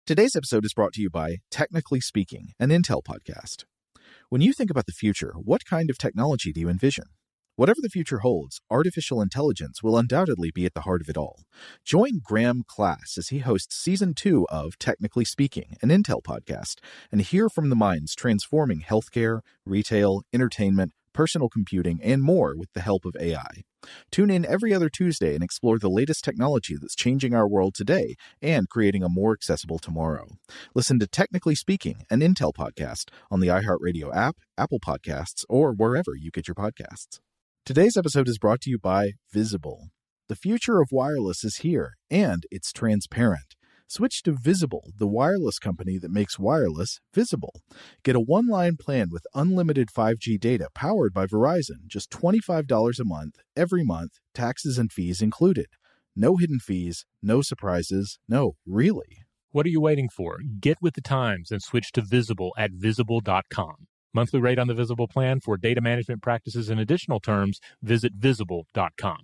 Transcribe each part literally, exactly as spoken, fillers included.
Today's episode is brought to you by Technically Speaking, an Intel podcast. When you think about the future, what kind of technology do you envision? Whatever the future holds, artificial intelligence will undoubtedly be at the heart of it all. Join Graham Class as he hosts Season two of Technically Speaking, an Intel podcast, and hear from the minds transforming healthcare, retail, entertainment, personal computing, and more with the help of A I. Tune in every other Tuesday and explore the latest technology that's changing our world today and creating a more accessible tomorrow. Listen to Technically Speaking, an Intel podcast on the iHeartRadio app, Apple Podcasts, or wherever you get your podcasts. Today's episode is brought to you by Visible. The future of wireless is here, and it's transparent. Switch to Visible, the wireless company that makes wireless visible. Get a one-line plan with unlimited five G data powered by Verizon, just twenty-five dollars a month, every month, taxes and fees included. No hidden fees, no surprises, no, really. What are you waiting for? Get with the times and switch to Visible at visible dot com. Monthly rate on the Visible plan for data management practices and additional terms, visit visible dot com.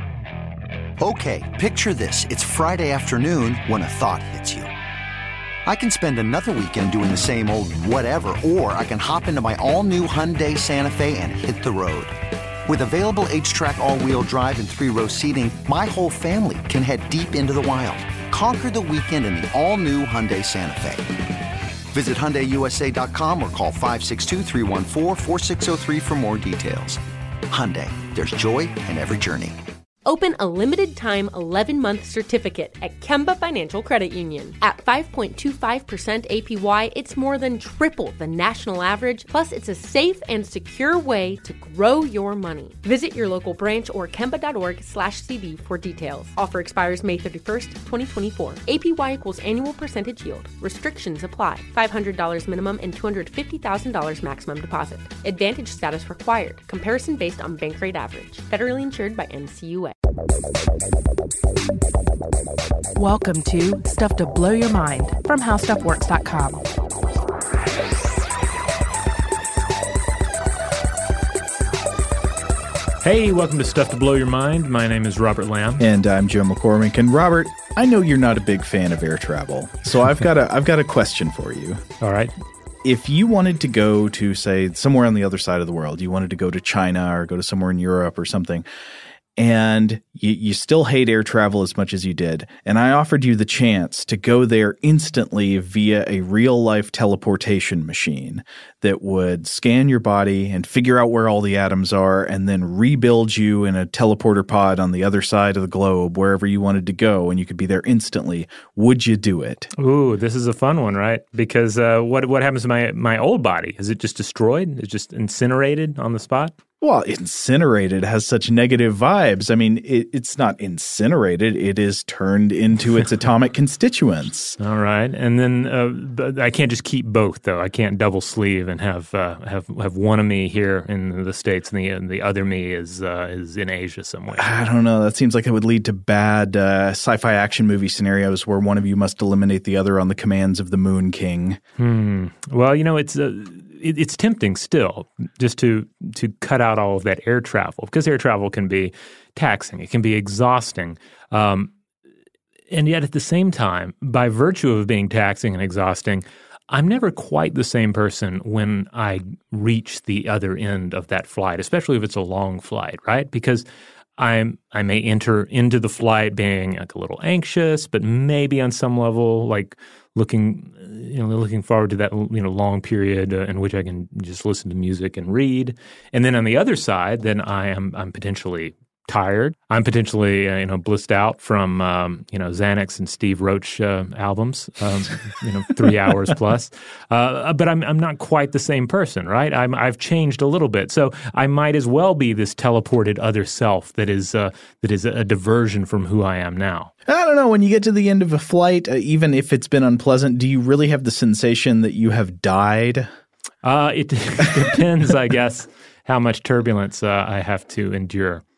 Okay, picture this. It's Friday afternoon when a thought hits you. I can spend another weekend doing the same old whatever, or I can hop into my all-new Hyundai Santa Fe and hit the road. With available H-Track all-wheel drive and three-row seating, my whole family can head deep into the wild. Conquer the weekend in the all-new Hyundai Santa Fe. Visit Hyundai U S A dot com or call five six two, three one four, four six zero three for more details. Hyundai, there's joy in every journey. Open a limited-time eleven-month certificate at Kemba Financial Credit Union. At five point two five percent A P Y, it's more than triple the national average, plus it's a safe and secure way to grow your money. Visit your local branch or kemba.org slash CD for details. Offer expires May thirty-first, twenty twenty-four. A P Y equals annual percentage yield. Restrictions apply. five hundred dollars minimum and two hundred fifty thousand dollars maximum deposit. Advantage status required. Comparison based on bank rate average. Federally insured by N C U A. Welcome to Stuff to Blow Your Mind from how stuff works dot com. Hey, welcome to Stuff to Blow Your Mind. My name is Robert Lamb. And I'm Joe McCormick. And Robert, I know you're not a big fan of air travel, so I've got a I've got a question for you. All right. If you wanted to go to, say, somewhere on the other side of the world, you wanted to go to China or go to somewhere in Europe or something, and you, you still hate air travel as much as you did, and I offered you the chance to go there instantly via a real-life teleportation machine that would scan your body and figure out where all the atoms are and then rebuild you in a teleporter pod on the other side of the globe, wherever you wanted to go, and you could be there instantly, would you do it? Ooh, this is a fun one, right? Because uh, what what happens to my, my old body? Is it just destroyed? Is it just incinerated on the spot? Well, incinerated has such negative vibes. I mean, it, it's not incinerated. It is turned into its atomic constituents. All right. And then uh, I can't just keep both, though. I can't double sleeve and have uh, have have one of me here in the States and the and the other me is uh, is in Asia somewhere. I don't know. That seems like it would lead to bad uh, sci-fi action movie scenarios where one of you must eliminate the other on the commands of the Moon King. Hmm. Well, you know, it's... Uh, It, it's tempting still just to to cut out all of that air travel, because air travel can be taxing. It can be exhausting. Um, and yet at the same time, by virtue of being taxing and exhausting, I'm never quite the same person when I reach the other end of that flight, especially if it's a long flight, right? Because I'm I may enter into the flight being like a little anxious, but maybe on some level like looking you know looking forward to that you know long period uh, in which I can just listen to music and read. And then on the other side, then I am I'm potentially tired. I'm potentially, uh, you know, blissed out from, um, you know, Xanax and Steve Roach uh, albums, um, you know, three hours plus. Uh, but I'm I'm not quite the same person, right? I'm I've changed a little bit, so I might as well be this teleported other self that is uh, that is a diversion from who I am now. I don't know. When you get to the end of a flight, uh, even if it's been unpleasant, do you really have the sensation that you have died? Uh, it depends, I guess, how much turbulence uh, I have to endure.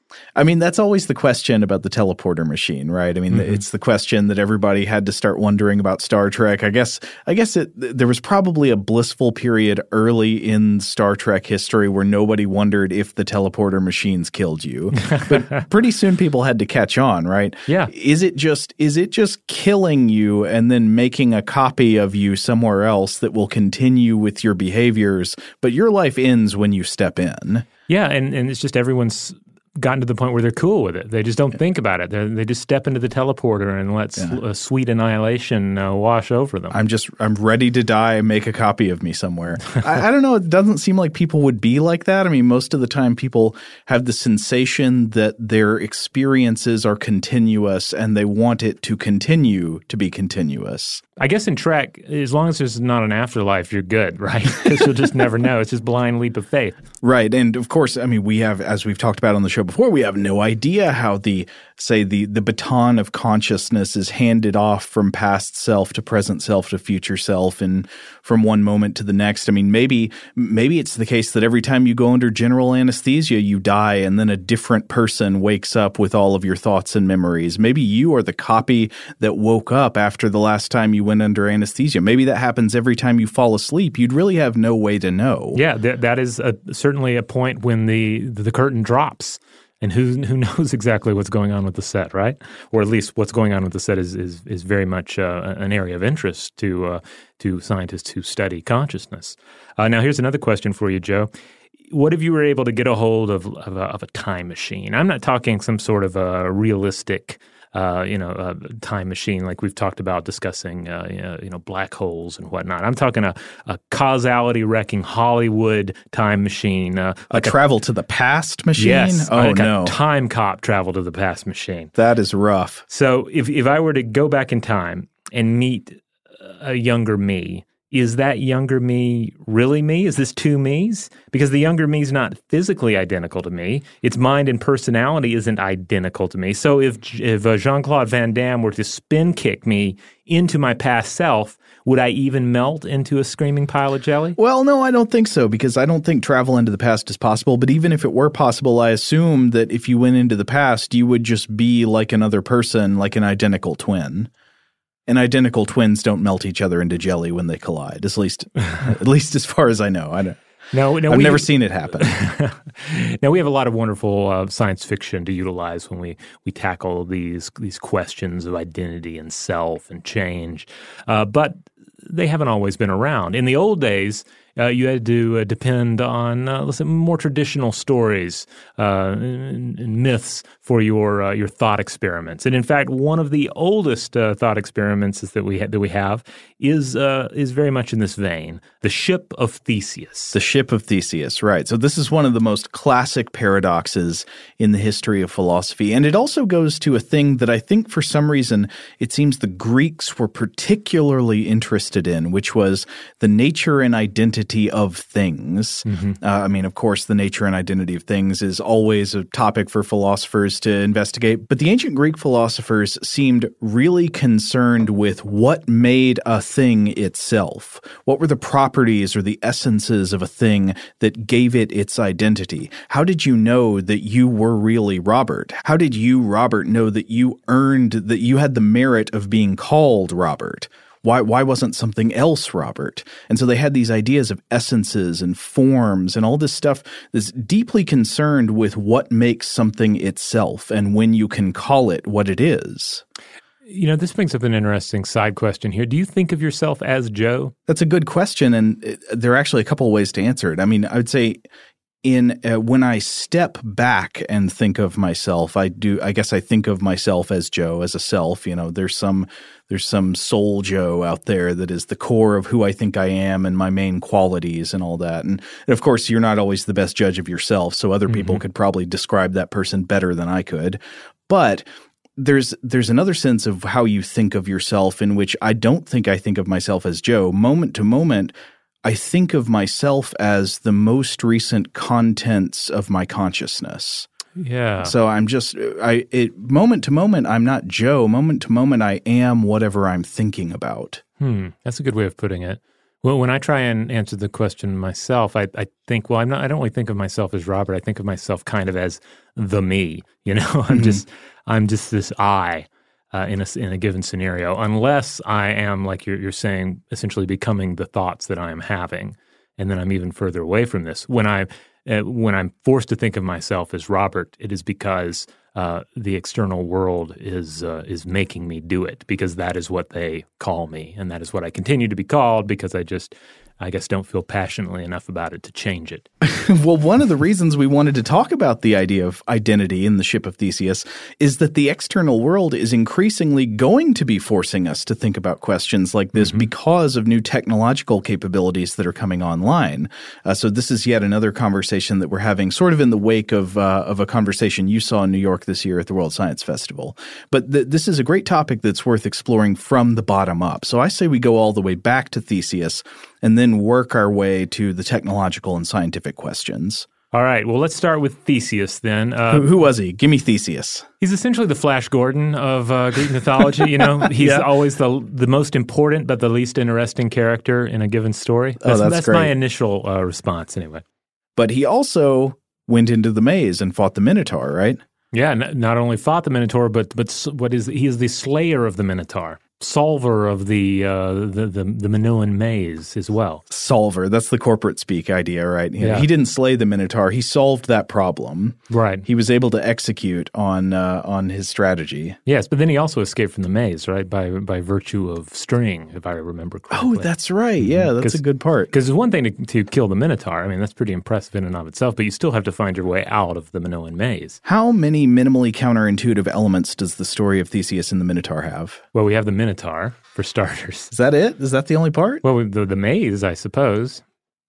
I mean, that's always the question about the teleporter machine, right? I mean, mm-hmm. it's the question that everybody had to start wondering about Star Trek. I guess I guess it, there was probably a blissful period early in Star Trek history where nobody wondered if the teleporter machines killed you. But pretty soon people had to catch on, right? Yeah. Is it just is it just killing you and then making a copy of you somewhere else that will continue with your behaviors, but your life ends when you step in? Yeah, and, and it's just everyone's gotten to the point where they're cool with it. They just don't think about it. They're, they just step into the teleporter and let yeah. uh, sweet annihilation uh, wash over them. I'm just I'm ready to die. Make a copy of me somewhere. I, I don't know. It doesn't seem like people would be like that. I mean, most of the time people have the sensation that their experiences are continuous and they want it to continue to be continuous. I guess in Trek, as long as there's not an afterlife, you're good, right? Because you'll just never know. It's just blind leap of faith. Right. And of course, I mean, we have, as we've talked about on the show before, we have no idea how the, say, the, the baton of consciousness is handed off from past self to present self to future self and from one moment to the next. I mean, maybe maybe it's the case that every time you go under general anesthesia, you die and then a different person wakes up with all of your thoughts and memories. Maybe you are the copy that woke up after the last time you went under anesthesia. Maybe that happens every time you fall asleep. You'd really have no way to know. Yeah, th- that is a, certainly a point when the the curtain drops. And who who knows exactly what's going on with the set, right? Or at least what's going on with the set is is, is very much uh, an area of interest to uh, to scientists who study consciousness. Uh, now, here's another question for you, Joe. What if you were able to get a hold of of a, of a time machine? I'm not talking some sort of a realistic Uh, you know, a time machine like we've talked about discussing, uh, you, know, you know, black holes and whatnot. I'm talking a, a causality-wrecking Hollywood time machine. Uh, like a travel a, to the past machine? Yes. Oh, like no. A time cop travel to the past machine. That is rough. So if, if I were to go back in time and meet a younger me, is that younger me really me? Is this two me's? Because the younger me's not physically identical to me. Its mind and personality isn't identical to me. So if if uh, Jean-Claude Van Damme were to spin kick me into my past self, would I even melt into a screaming pile of jelly? Well, no, I don't think so, because I don't think travel into the past is possible. But even if it were possible, I assume that if you went into the past, you would just be like another person, like an identical twin. And identical twins don't melt each other into jelly when they collide, at least at least as far as I know. I don't, no, no, I've we, never seen it happen. Now, we have a lot of wonderful uh, science fiction to utilize when we, we tackle these these questions of identity and self and change. Uh, but they haven't always been around. In the old days, uh, you had to uh, depend on, uh, let's say, more traditional stories uh, and, and myths for your uh, your thought experiments. And in fact, one of the oldest uh, thought experiments that we ha- that we have is uh, is very much in this vein: the ship of Theseus. The ship of Theseus, right? So this is one of the most classic paradoxes in the history of philosophy, and it also goes to a thing that I think, for some reason, it seems the Greeks were particularly interested in, which was the nature and identity of things. Mm-hmm. Uh, I mean, of course, the nature and identity of things is always a topic for philosophers to investigate, but the ancient Greek philosophers seemed really concerned with what made a thing itself. What were the properties or the essences of a thing that gave it its identity? How did you know that you were really Robert? How did you, Robert, know that you earned, that you had the merit of being called Robert? Why why wasn't something else Robert? And so they had these ideas of essences and forms and all this stuff that's deeply concerned with what makes something itself and when you can call it what it is. You know, this brings up an interesting side question here. Do you think of yourself as Joe? That's a good question, and it, there are actually a couple of ways to answer it. I mean, I would say in uh, when I step back and think of myself, I do. I guess I think of myself as Joe, as a self. You know, there's some there's some soul Joe out there that is the core of who I think I am and my main qualities and all that. And, and of course, you're not always the best judge of yourself, so other mm-hmm. people could probably describe that person better than I could. But There's there's another sense of how you think of yourself in which I don't think I think of myself as Joe. Moment to moment, I think of myself as the most recent contents of my consciousness. Yeah. So I'm just I it moment to moment I'm not Joe. Moment to moment I am whatever I'm thinking about. Hmm. That's a good way of putting it. Well, when I try and answer the question myself, I, I think, well, I'm not, I don't really think of myself as Robert. I think of myself kind of as the me. You know, I'm mm-hmm. just, I'm just this I uh, in a in a given scenario. Unless I am, like you're you're saying, essentially becoming the thoughts that I am having, and then I'm even further away from this. When I uh, when I'm forced to think of myself as Robert, it is because Uh, the external world is uh, is making me do it, because that is what they call me, and that is what I continue to be called, because I just, I guess, don't feel passionately enough about it to change it. Well, one of the reasons we wanted to talk about the idea of identity in the Ship of Theseus is that the external world is increasingly going to be forcing us to think about questions like this mm-hmm. because of new technological capabilities that are coming online. Uh, so this is yet another conversation that we're having sort of in the wake of uh, of a conversation you saw in New York this year at the World Science Festival. But th- this is a great topic that's worth exploring from the bottom up. So I say we go all the way back to Theseus and then work our way to the technological and scientific questions. All right. Well, let's start with Theseus then. Uh, who, who was he? Give me Theseus. He's essentially the Flash Gordon of uh, Greek mythology. You know, he's yeah. always the the most important but the least interesting character in a given story. That's, oh, that's, that's great. my initial uh, response, anyway. But he also went into the maze and fought the Minotaur, right? Yeah, n- not only fought the Minotaur, but but what is he is the slayer of the Minotaur. Solver of the, uh, the the the Minoan maze as well. Solver, that's the corporate speak idea, right? He, yeah. he didn't slay the Minotaur; he solved that problem. Right. He was able to execute on uh, on his strategy. Yes, but then he also escaped from the maze, right? By by virtue of string, if I remember correctly. Oh, that's right. Yeah, that's a good part. Because it's one thing to, to kill the Minotaur. I mean, that's pretty impressive in and of itself. But you still have to find your way out of the Minoan maze. How many minimally counterintuitive elements does the story of Theseus and the Minotaur have? Well, we have the Minotaur. Minotaur, for starters. Is that it? Is that the only part? Well, the, the maze, I suppose.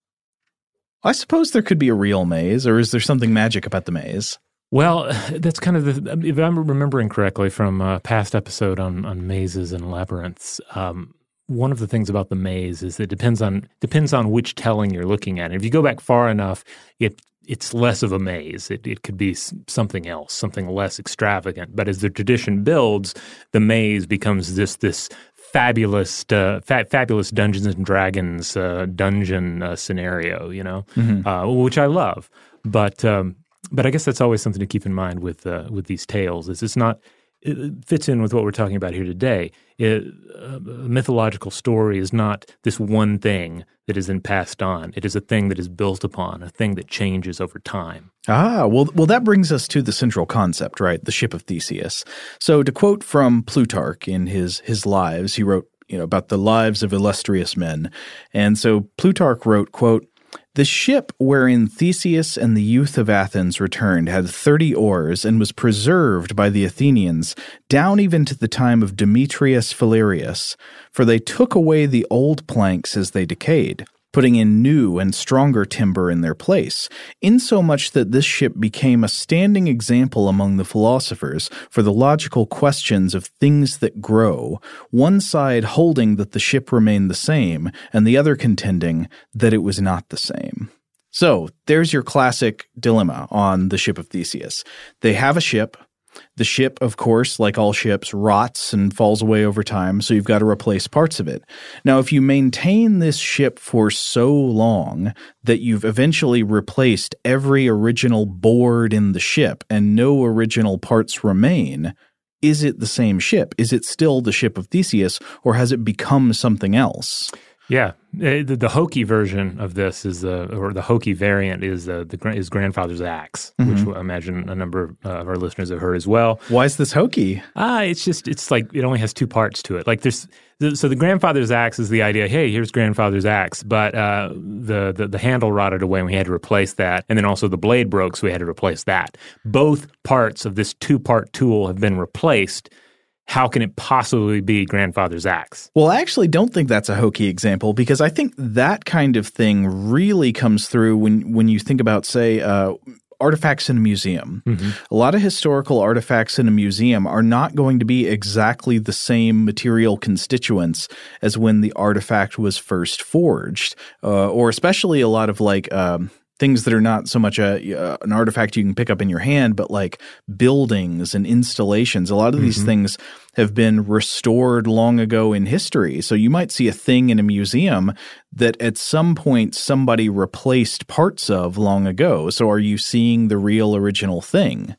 I suppose there could be a real maze, or is there something magic about the maze? Well, that's kind of the, if I'm remembering correctly from a past episode on, on mazes and labyrinths, um, one of the things about the maze is it depends on depends on which telling you're looking at. If you go back far enough, it it's less of a maze. It, it could be something else, something less extravagant. But as the tradition builds, the maze becomes this this fabulous uh, fa- fabulous Dungeons and Dragons uh, dungeon uh, scenario, you know, mm-hmm. uh, which I love. But um, but I guess that's always something to keep in mind with uh, with these tales. Is it's not. It fits in with what we're talking about here today. It, uh, a mythological story is not this one thing that is then passed on. It is a thing that is built upon, a thing that changes over time. Ah, well, well, that brings us to the central concept, right? The Ship of Theseus. So to quote from Plutarch in his his Lives, he wrote, you know, about the lives of illustrious men. And so Plutarch wrote, quote, "The ship wherein Theseus and the youth of Athens returned had thirty oars and was preserved by the Athenians down even to the time of Demetrius Phalereus, for they took away the old planks as they decayed, putting in new and stronger timber in their place, insomuch that this ship became a standing example among the philosophers for the logical questions of things that grow, one side holding that the ship remained the same, and the other contending that it was not the same." So there's your classic dilemma on the Ship of Theseus. They have a ship. The ship, of course, like all ships, rots and falls away over time, so you've got to replace parts of it. Now, if you maintain this ship for so long that you've eventually replaced every original board in the ship and no original parts remain, is it the same ship? Is it still the Ship of Theseus, or has it become something else? Yeah, the, the hokey version of this is the, or the hokey variant is uh, the his grandfather's axe, mm-hmm. which I imagine a number uh, of our listeners have heard as well. Why is this hokey? Ah, it's just it's like it only has two parts to it. Like there's so the grandfather's axe is the idea. Hey, here's grandfather's axe, but uh, the, the the handle rotted away and we had to replace that, and then also the blade broke, so we had to replace that. Both parts of this two part tool have been replaced. How can it possibly be grandfather's axe? Well, I actually don't think that's a hokey example, because I think that kind of thing really comes through when, when you think about, say, uh, artifacts in a museum. Mm-hmm. A lot of historical artifacts in a museum are not going to be exactly the same material constituents as when the artifact was first forged, uh, or especially a lot of like um, things that are not so much a uh, an artifact you can pick up in your hand, but like buildings and installations. A lot of mm-hmm. these things have been restored long ago in history. So you might see a thing in a museum that at some point somebody replaced parts of long ago. So are you seeing the real original thing?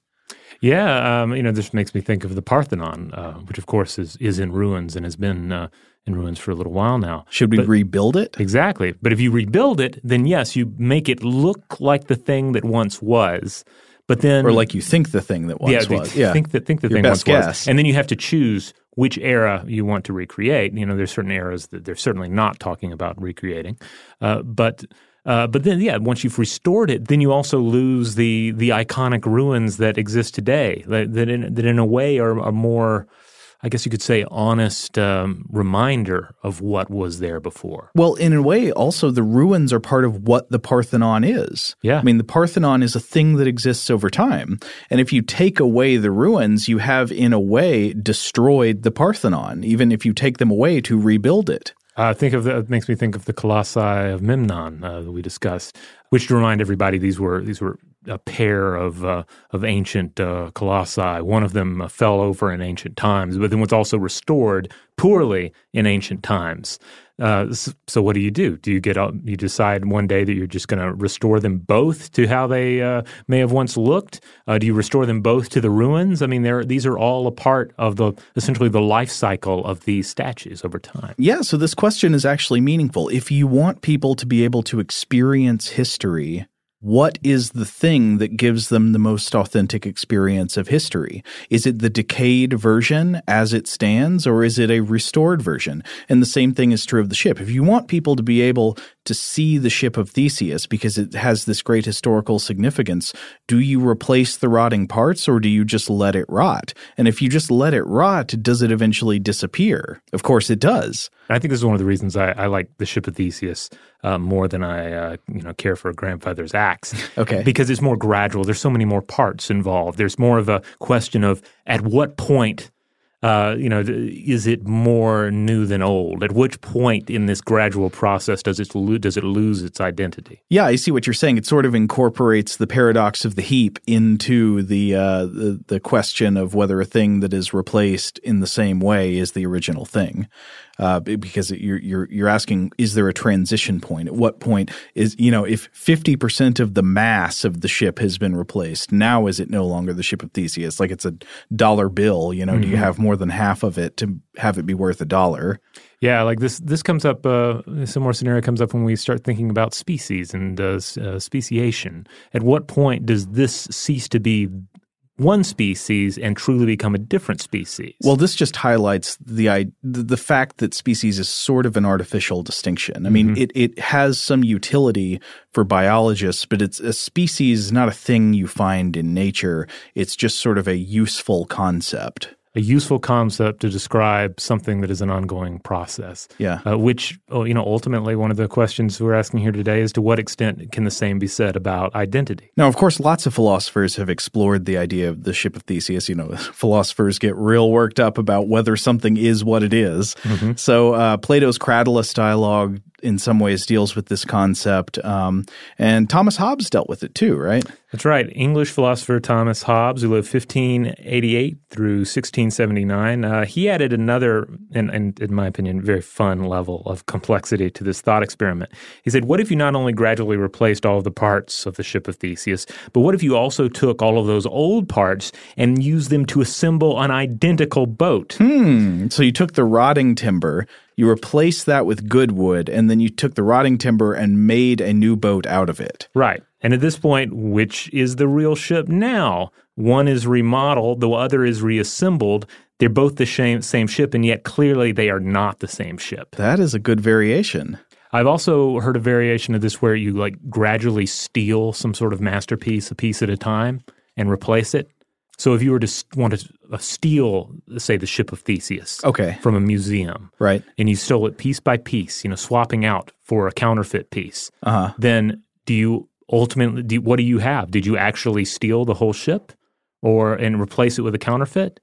Yeah, um, you know, this makes me think of the Parthenon, uh, which of course is is in ruins and has been uh, in ruins for a little while now. Should we but, rebuild it? Exactly. But if you rebuild it, then yes, you make it look like the thing that once was. But then, or like you think the thing that once yeah, was. Yeah, think that think the Your thing best once guess. was, and then you have to choose which era you want to recreate. You know, there's certain eras that they're certainly not talking about recreating, uh, but. Uh, but then, yeah, once you've restored it, then you also lose the the iconic ruins that exist today. That that in, that in a way are a more, I guess you could say, honest um, reminder of what was there before. Well, in a way, also the ruins are part of what the Parthenon is. Yeah, I mean, the Parthenon is a thing that exists over time, and if you take away the ruins, you have, in a way, destroyed the Parthenon. Even if you take them away to rebuild it. Uh, think of the, it makes me think of the Colossi of Memnon uh, that we discussed, which to remind everybody, these were these were a pair of uh, of ancient uh, colossi. One of them uh, fell over in ancient times, but then was also restored poorly in ancient times. Uh, so, so what do you do? Do you get up, you decide one day that you're just going to restore them both to how they uh, may have once looked? Uh, do you restore them both to the ruins? I mean, they're, these are all a part of the essentially the life cycle of these statues over time. Yeah, so this question is actually meaningful. If you want people to be able to experience history, what is the thing that gives them the most authentic experience of history? Is it the decayed version as it stands, or is it a restored version? And the same thing is true of the ship. If you want people to be able to see the ship of Theseus because it has this great historical significance, do you replace the rotting parts or do you just let it rot? And if you just let it rot, does it eventually disappear? Of course it does. I think this is one of the reasons I, I like the ship of Theseus uh, more than I uh, you know care for a grandfather's axe. Okay. Because it's more gradual. There's so many more parts involved. There's more of a question of at what point Uh, you know, is it more new than old? At which point in this gradual process does it lo- does it lose its identity? Yeah, I see what you're saying. It sort of incorporates the paradox of the heap into the uh, the, the question of whether a thing that is replaced in the same way is the original thing. Uh, because you're you're you're asking, is there a transition point? At what point is, you know, if fifty percent of the mass of the ship has been replaced, now is it no longer the ship of Theseus? Like it's a dollar bill, you know, mm-hmm. Do you have more than half of it to have it be worth a dollar? Yeah, like this this comes up, uh, a similar scenario comes up when we start thinking about species and uh, uh, speciation. At what point does this cease to be one species and truly become a different species? Well, this just highlights the the fact that species is sort of an artificial distinction. I mean, mm-hmm. it, it has some utility for biologists, but it's a species is not a thing you find in nature. It's just sort of a useful concept. A useful concept to describe something that is an ongoing process. Yeah. Uh, which, oh, you know, ultimately one of the questions we're asking here today is to what extent can the same be said about identity? Now, of course, lots of philosophers have explored the idea of the ship of Theseus. You know, philosophers get real worked up about whether something is what it is. Mm-hmm. So uh, Plato's Cratylus dialogue in some ways deals with this concept. Um, and Thomas Hobbes dealt with it too, right? That's right. English philosopher Thomas Hobbes, who lived fifteen eighty-eight through sixteen seventy-nine, uh, he added another, and, and in my opinion, very fun level of complexity to this thought experiment. He said, what if you not only gradually replaced all of the parts of the ship of Theseus, but what if you also took all of those old parts and used them to assemble an identical boat? Hmm. So you took the rotting timber, you replaced that with good wood, and then you took the rotting timber and made a new boat out of it. Right. And at this point, which is the real ship now? One is remodeled, the other is reassembled. They're both the same, same ship, and yet clearly they are not the same ship. That is a good variation. I've also heard a variation of this where you like gradually steal some sort of masterpiece a piece at a time and replace it. So if you were to want to steal, say, the ship of Theseus okay. from a museum, right, and you stole it piece by piece, you know, swapping out for a counterfeit piece, uh-huh. then do you ultimately, do, what do you have? Did you actually steal the whole ship or and replace it with a counterfeit?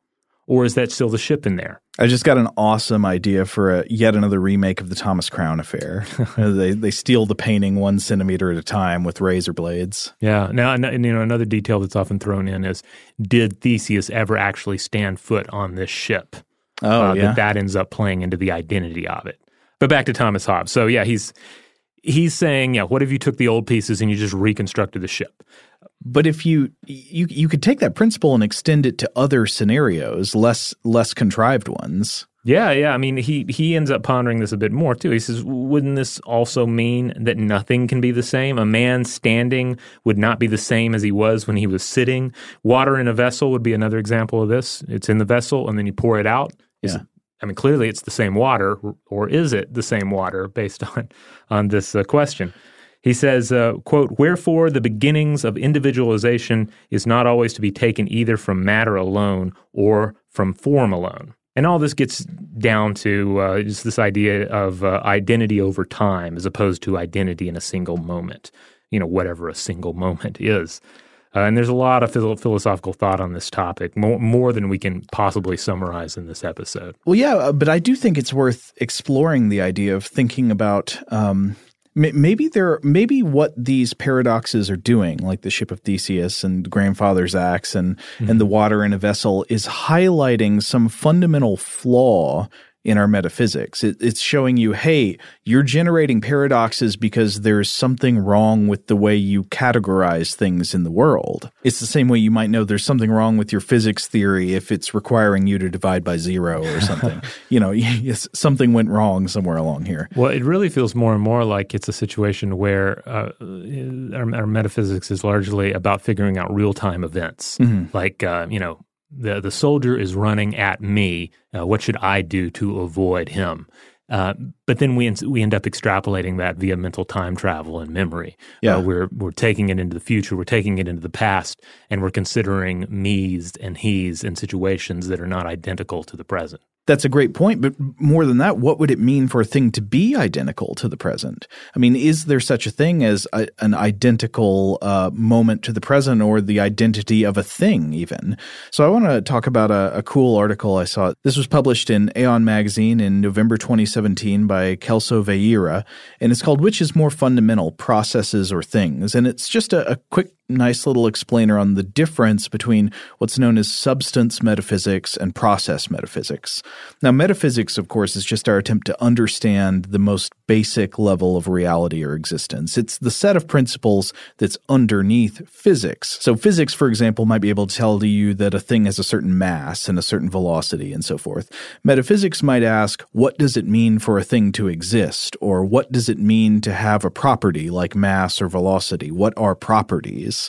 Or is that still the ship in there? I just got an awesome idea for a, yet another remake of the Thomas Crown Affair. they they steal the painting one centimeter at a time with razor blades. Yeah. Now, and, you know, another detail that's often thrown in is, did Theseus ever actually stand foot on this ship? Oh, uh, yeah. That that ends up playing into the identity of it. But back to Thomas Hobbes. So, yeah, he's he's saying, yeah, what if you took the old pieces and you just reconstructed the ship? But if you you you could take that principle and extend it to other scenarios, less less contrived ones. Yeah, yeah. I mean, he he ends up pondering this a bit more too. He says, wouldn't this also mean that nothing can be the same? A man standing would not be the same as he was when he was sitting. Water in a vessel would be another example of this. It's in the vessel, and then you pour it out. Is Yeah. it, I mean, clearly it's the same water, or is it the same water based on on this uh, question? He says, uh, quote, wherefore the beginnings of individualization is not always to be taken either from matter alone or from form alone. And all this gets down to uh, just this idea of uh, identity over time as opposed to identity in a single moment, you know, whatever a single moment is. Uh, and there's a lot of phil- philosophical thought on this topic, more, more than we can possibly summarize in this episode. Well, yeah, but I do think it's worth exploring the idea of thinking about um, m- maybe there, maybe what these paradoxes are doing, like the ship of Theseus and grandfather's axe and mm-hmm. and the water in a vessel, is highlighting some fundamental flaw in our metaphysics. It, it's showing you, hey, you're generating paradoxes because there's something wrong with the way you categorize things in the world. It's the same way you might know there's something wrong with your physics theory if it's requiring you to divide by zero or something. You know, something went wrong somewhere along here. Well, it really feels more and more like it's a situation where uh, our, our metaphysics is largely about figuring out real-time events. Mm-hmm. Like, uh, you know, The the soldier is running at me. Uh, what should I do to avoid him? Uh, but then we en- we end up extrapolating that via mental time travel and memory. Yeah. Uh, we're we're taking it into the future. We're taking it into the past, and we're considering me's and he's in situations that are not identical to the present. That's a great point, but more than that, what would it mean for a thing to be identical to the present? I mean, is there such a thing as a, an identical uh, moment to the present, or the identity of a thing even? So I want to talk about a, a cool article I saw. This was published in Aeon Magazine in November twenty seventeen by Kelso Vieira, and it's called Which is More Fundamental, Processes or Things? And it's just a, a quick nice little explainer on the difference between what's known as substance metaphysics and process metaphysics. Now, metaphysics, of course, is just our attempt to understand the most basic level of reality or existence. It's the set of principles that's underneath physics. So physics, for example, might be able to tell you that a thing has a certain mass and a certain velocity and so forth. Metaphysics might ask, what does it mean for a thing to exist? Or what does it mean to have a property like mass or velocity? What are properties?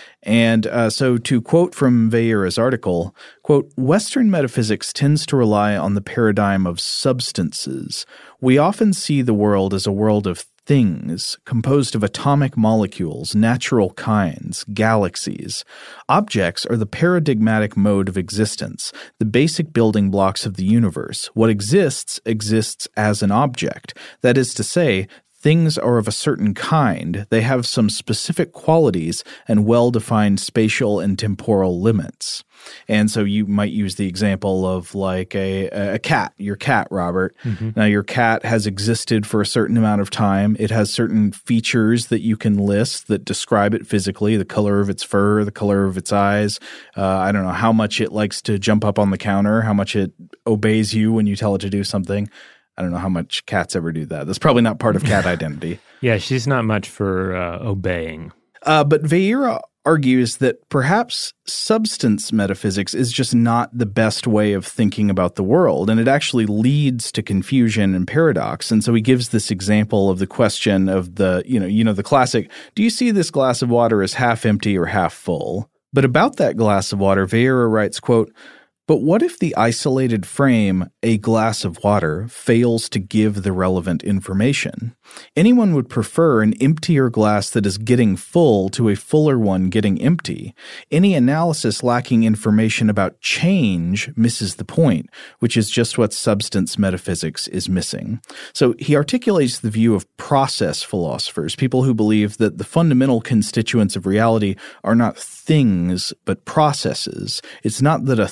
And uh, so to quote from Vieira's article, quote, Western metaphysics tends to rely on the paradigm of substances. We often see the world as a world of things composed of atomic molecules, natural kinds, galaxies. Objects are the paradigmatic mode of existence, the basic building blocks of the universe. What exists, exists as an object. That is to say, things are of a certain kind. They have some specific qualities and well-defined spatial and temporal limits. And so you might use the example of like a, a cat, your cat, Robert. Mm-hmm. Now, your cat has existed for a certain amount of time. It has certain features that you can list that describe it physically, the color of its fur, the color of its eyes. Uh, I don't know how much it likes to jump up on the counter, how much it obeys you when you tell it to do something. I don't know how much cats ever do that. That's probably not part of cat identity. Yeah, she's not much for uh, obeying. Uh, but Vieira argues that perhaps substance metaphysics is just not the best way of thinking about the world, and it actually leads to confusion and paradox. And so he gives this example of the question of the, you know, you know, the classic, do you see this glass of water as half empty or half full? But about that glass of water, Vieira writes, quote, but what if the isolated frame, a glass of water, fails to give the relevant information? Anyone would prefer an emptier glass that is getting full to a fuller one getting empty. Any analysis lacking information about change misses the point, which is just what substance metaphysics is missing. So he articulates the view of process philosophers, people who believe that the fundamental constituents of reality are not things, but processes. It's not that a thing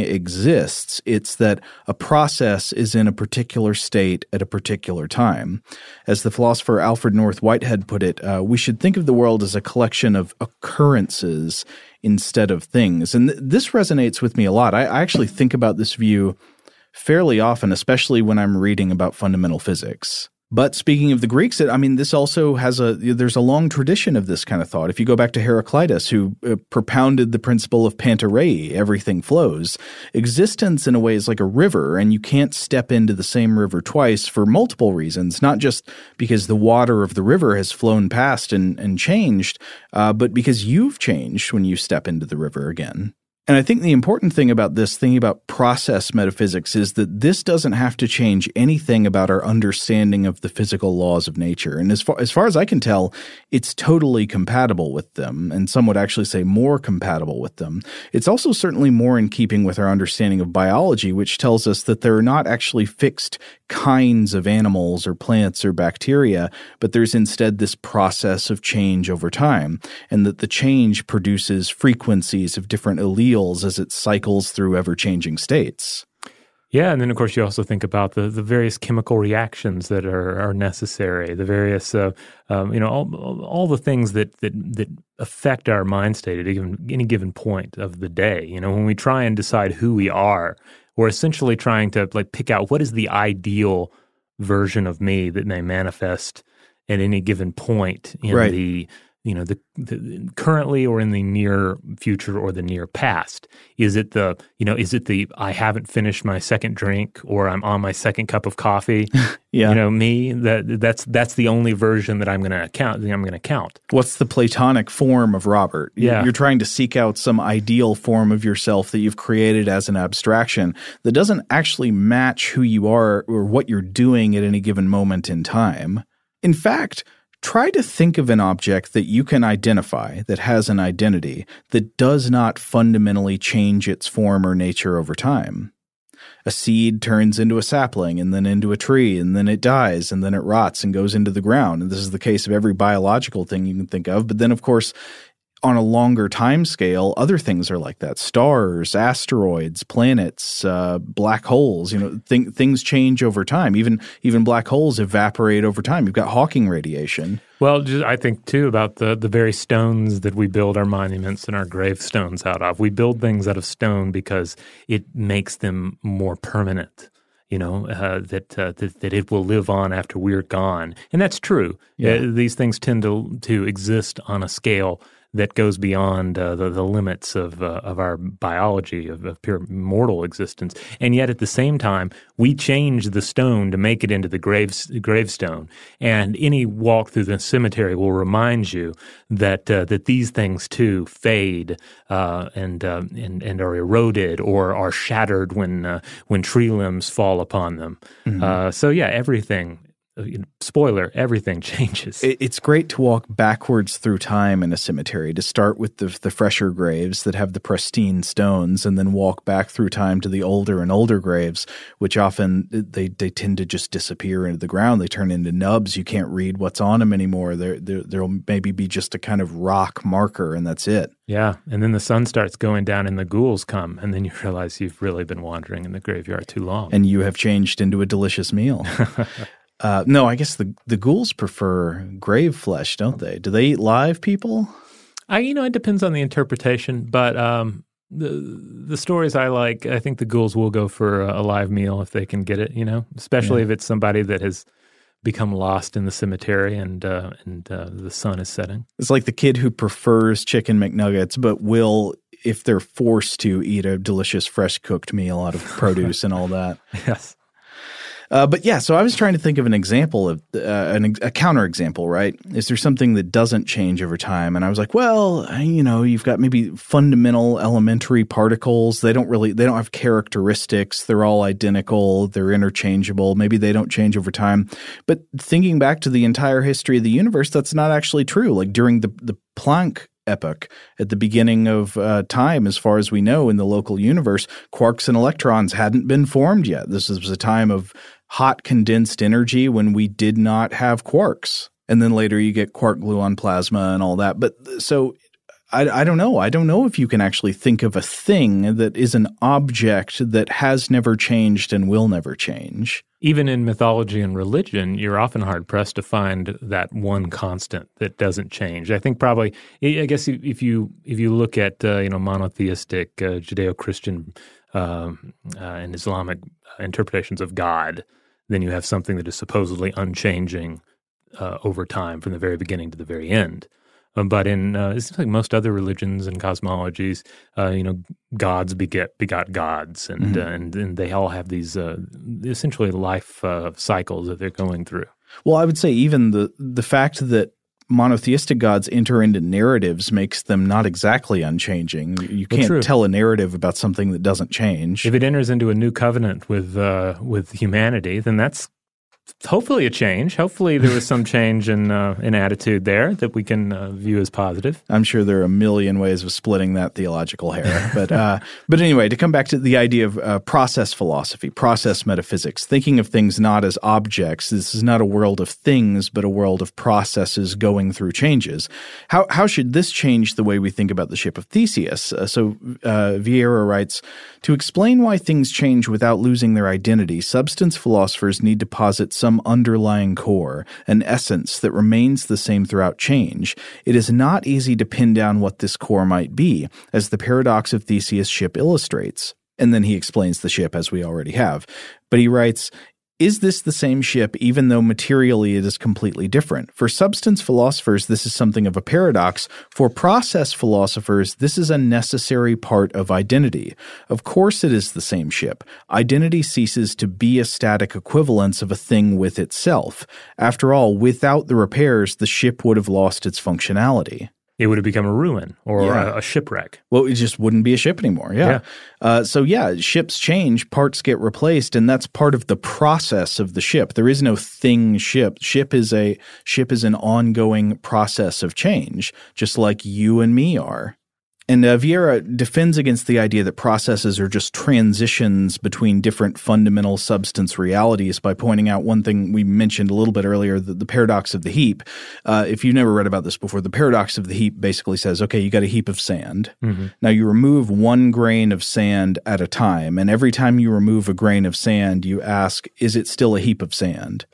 exists. It's that a process is in a particular state at a particular time. As the philosopher Alfred North Whitehead put it, uh, we should think of the world as a collection of occurrences instead of things. And th- this resonates with me a lot. I, I actually think about this view fairly often, especially when I'm reading about fundamental physics. But speaking of the Greeks, I mean, this also has a – there's a long tradition of this kind of thought. If you go back to Heraclitus, who uh, propounded the principle of pantarei, everything flows, existence in a way is like a river, and you can't step into the same river twice for multiple reasons, not just because the water of the river has flown past and, and changed, uh, but because you've changed when you step into the river again. And I think the important thing about this, thinking about process metaphysics, is that this doesn't have to change anything about our understanding of the physical laws of nature. And as far, as far as I can tell, it's totally compatible with them, and some would actually say more compatible with them. It's also certainly more in keeping with our understanding of biology, which tells us that there are not actually fixed kinds of animals or plants or bacteria, but there's instead this process of change over time, and that the change produces frequencies of different alleles as it cycles through ever-changing states. Yeah, and then of course you also think about the, the various chemical reactions that are, are necessary, the various, uh, um, you know, all, all the things that, that that affect our mind state at even, any given point of the day. You know, when we try and decide who we are, we're essentially trying to like pick out what is the ideal version of me that may manifest at any given point in right. the you know, the, the currently or in the near future or the near past? Is it the, you know, is it the I haven't finished my second drink or I'm on my second cup of coffee? yeah. You know, me, that that's that's the only version that I'm going to count. I'm going to count. What's the Platonic form of Robert? Yeah. You're trying to seek out some ideal form of yourself that you've created as an abstraction that doesn't actually match who you are or what you're doing at any given moment in time. In fact, try to think of an object that you can identify, that has an identity, that does not fundamentally change its form or nature over time. A seed turns into a sapling and then into a tree, and then it dies, and then it rots and goes into the ground. And this is the case of every biological thing you can think of. But then, of course, on a longer time scale, other things are like that. Stars, asteroids, planets, uh, black holes, you know, th- things change over time. Even even black holes evaporate over time. You've got Hawking radiation. Well, just, I think, too, about the, the very stones that we build our monuments and our gravestones out of. We build things out of stone because it makes them more permanent. You know, uh, that, uh, that that it will live on after we're gone. And that's true. Yeah. Uh, these things tend to to exist on a scale that goes beyond uh, the, the limits of uh, of our biology, of, of pure mortal existence. And yet at the same time, we change the stone to make it into the graves, gravestone. And any walk through the cemetery will remind you that uh, that these things too fade uh, and, uh, and and are eroded or are shattered when uh, when tree limbs fall upon them. Mm-hmm. Uh, so yeah, everything. Spoiler, everything changes. It's great to walk backwards through time in a cemetery, to start with the, the fresher graves that have the pristine stones and then walk back through time to the older and older graves, which often they, they tend to just disappear into the ground. They turn into nubs. You can't read what's on them anymore. There there'll maybe be just a kind of rock marker, and that's it. Yeah, and then the sun starts going down and the ghouls come, and then you realize you've really been wandering in the graveyard too long. And you have changed into a delicious meal. Uh, no, I guess the the ghouls prefer grave flesh, don't they? Do they eat live people? I, you know, it depends on the interpretation, but um, the the stories I like, I think the ghouls will go for a, a live meal if they can get it. You know, especially yeah. if it's somebody that has become lost in the cemetery and uh, and uh, the sun is setting. It's like the kid who prefers chicken McNuggets, but will, if they're forced to, eat a delicious fresh cooked meal out of produce and all that. Yes. Uh, but yeah, so I was trying to think of an example of uh, an, a counterexample, right? Is there something that doesn't change over time? And I was like, well, you know, you've got maybe fundamental elementary particles. They don't really, they don't have characteristics. They're all identical. They're interchangeable. Maybe they don't change over time. But thinking back to the entire history of the universe, that's not actually true. Like during the, the Planck epoch, at the beginning of uh, time, as far as we know, in the local universe, quarks and electrons hadn't been formed yet. This was a time of hot condensed energy when we did not have quarks. And then later you get quark gluon plasma and all that. But so I, I don't know. I don't know if you can actually think of a thing that is an object that has never changed and will never change. Even in mythology and religion, you're often hard-pressed to find that one constant that doesn't change. I think probably, I guess if you if you look at, uh, you know, monotheistic uh, Judeo-Christian um, uh, and Islamic interpretations of God, then you have something that is supposedly unchanging uh, over time from the very beginning to the very end. Um, but in uh, it seems like most other religions and cosmologies, uh, you know, gods beget begot gods, and mm-hmm. uh, and, and they all have these uh, essentially life uh, cycles that they're going through. Well, I would say even the the fact that monotheistic gods enter into narratives makes them not exactly unchanging. You can't well, tell a narrative about something that doesn't change. If it enters into a new covenant with uh, with humanity, then that's hopefully a change. Hopefully there was some change in uh, in attitude there that we can uh, view as positive. I'm sure there are a million ways of splitting that theological hair. But uh, but anyway, to come back to the idea of uh, process philosophy, process metaphysics, thinking of things not as objects. This is not a world of things, but a world of processes going through changes. How how should this change the way we think about the ship of Theseus? Uh, so uh, Vieira writes, to explain why things change without losing their identity, substance philosophers need to posit some underlying core, an essence that remains the same throughout change. It is not easy to pin down what this core might be, as the paradox of Theseus' ship illustrates. And then he explains the ship as we already have. But he writes, is this the same ship even though materially it is completely different? For substance philosophers, this is something of a paradox. For process philosophers, this is a necessary part of identity. Of course it is the same ship. Identity ceases to be a static equivalence of a thing with itself. After all, without the repairs, the ship would have lost its functionality. It would have become a ruin or yeah. a, a shipwreck. Well, it just wouldn't be a ship anymore. Yeah. yeah. Uh, so, yeah, ships change, parts get replaced, and that's part of the process of the ship. There is no thing ship. Ship is a ship is an ongoing process of change, just like you and me are. And uh, Vieira defends against the idea that processes are just transitions between different fundamental substance realities by pointing out one thing we mentioned a little bit earlier, the, the paradox of the heap. Uh, if you've never read about this before, the paradox of the heap basically says, okay, you got a heap of sand. Mm-hmm. Now you remove one grain of sand at a time, and every time you remove a grain of sand, you ask, is it still a heap of sand?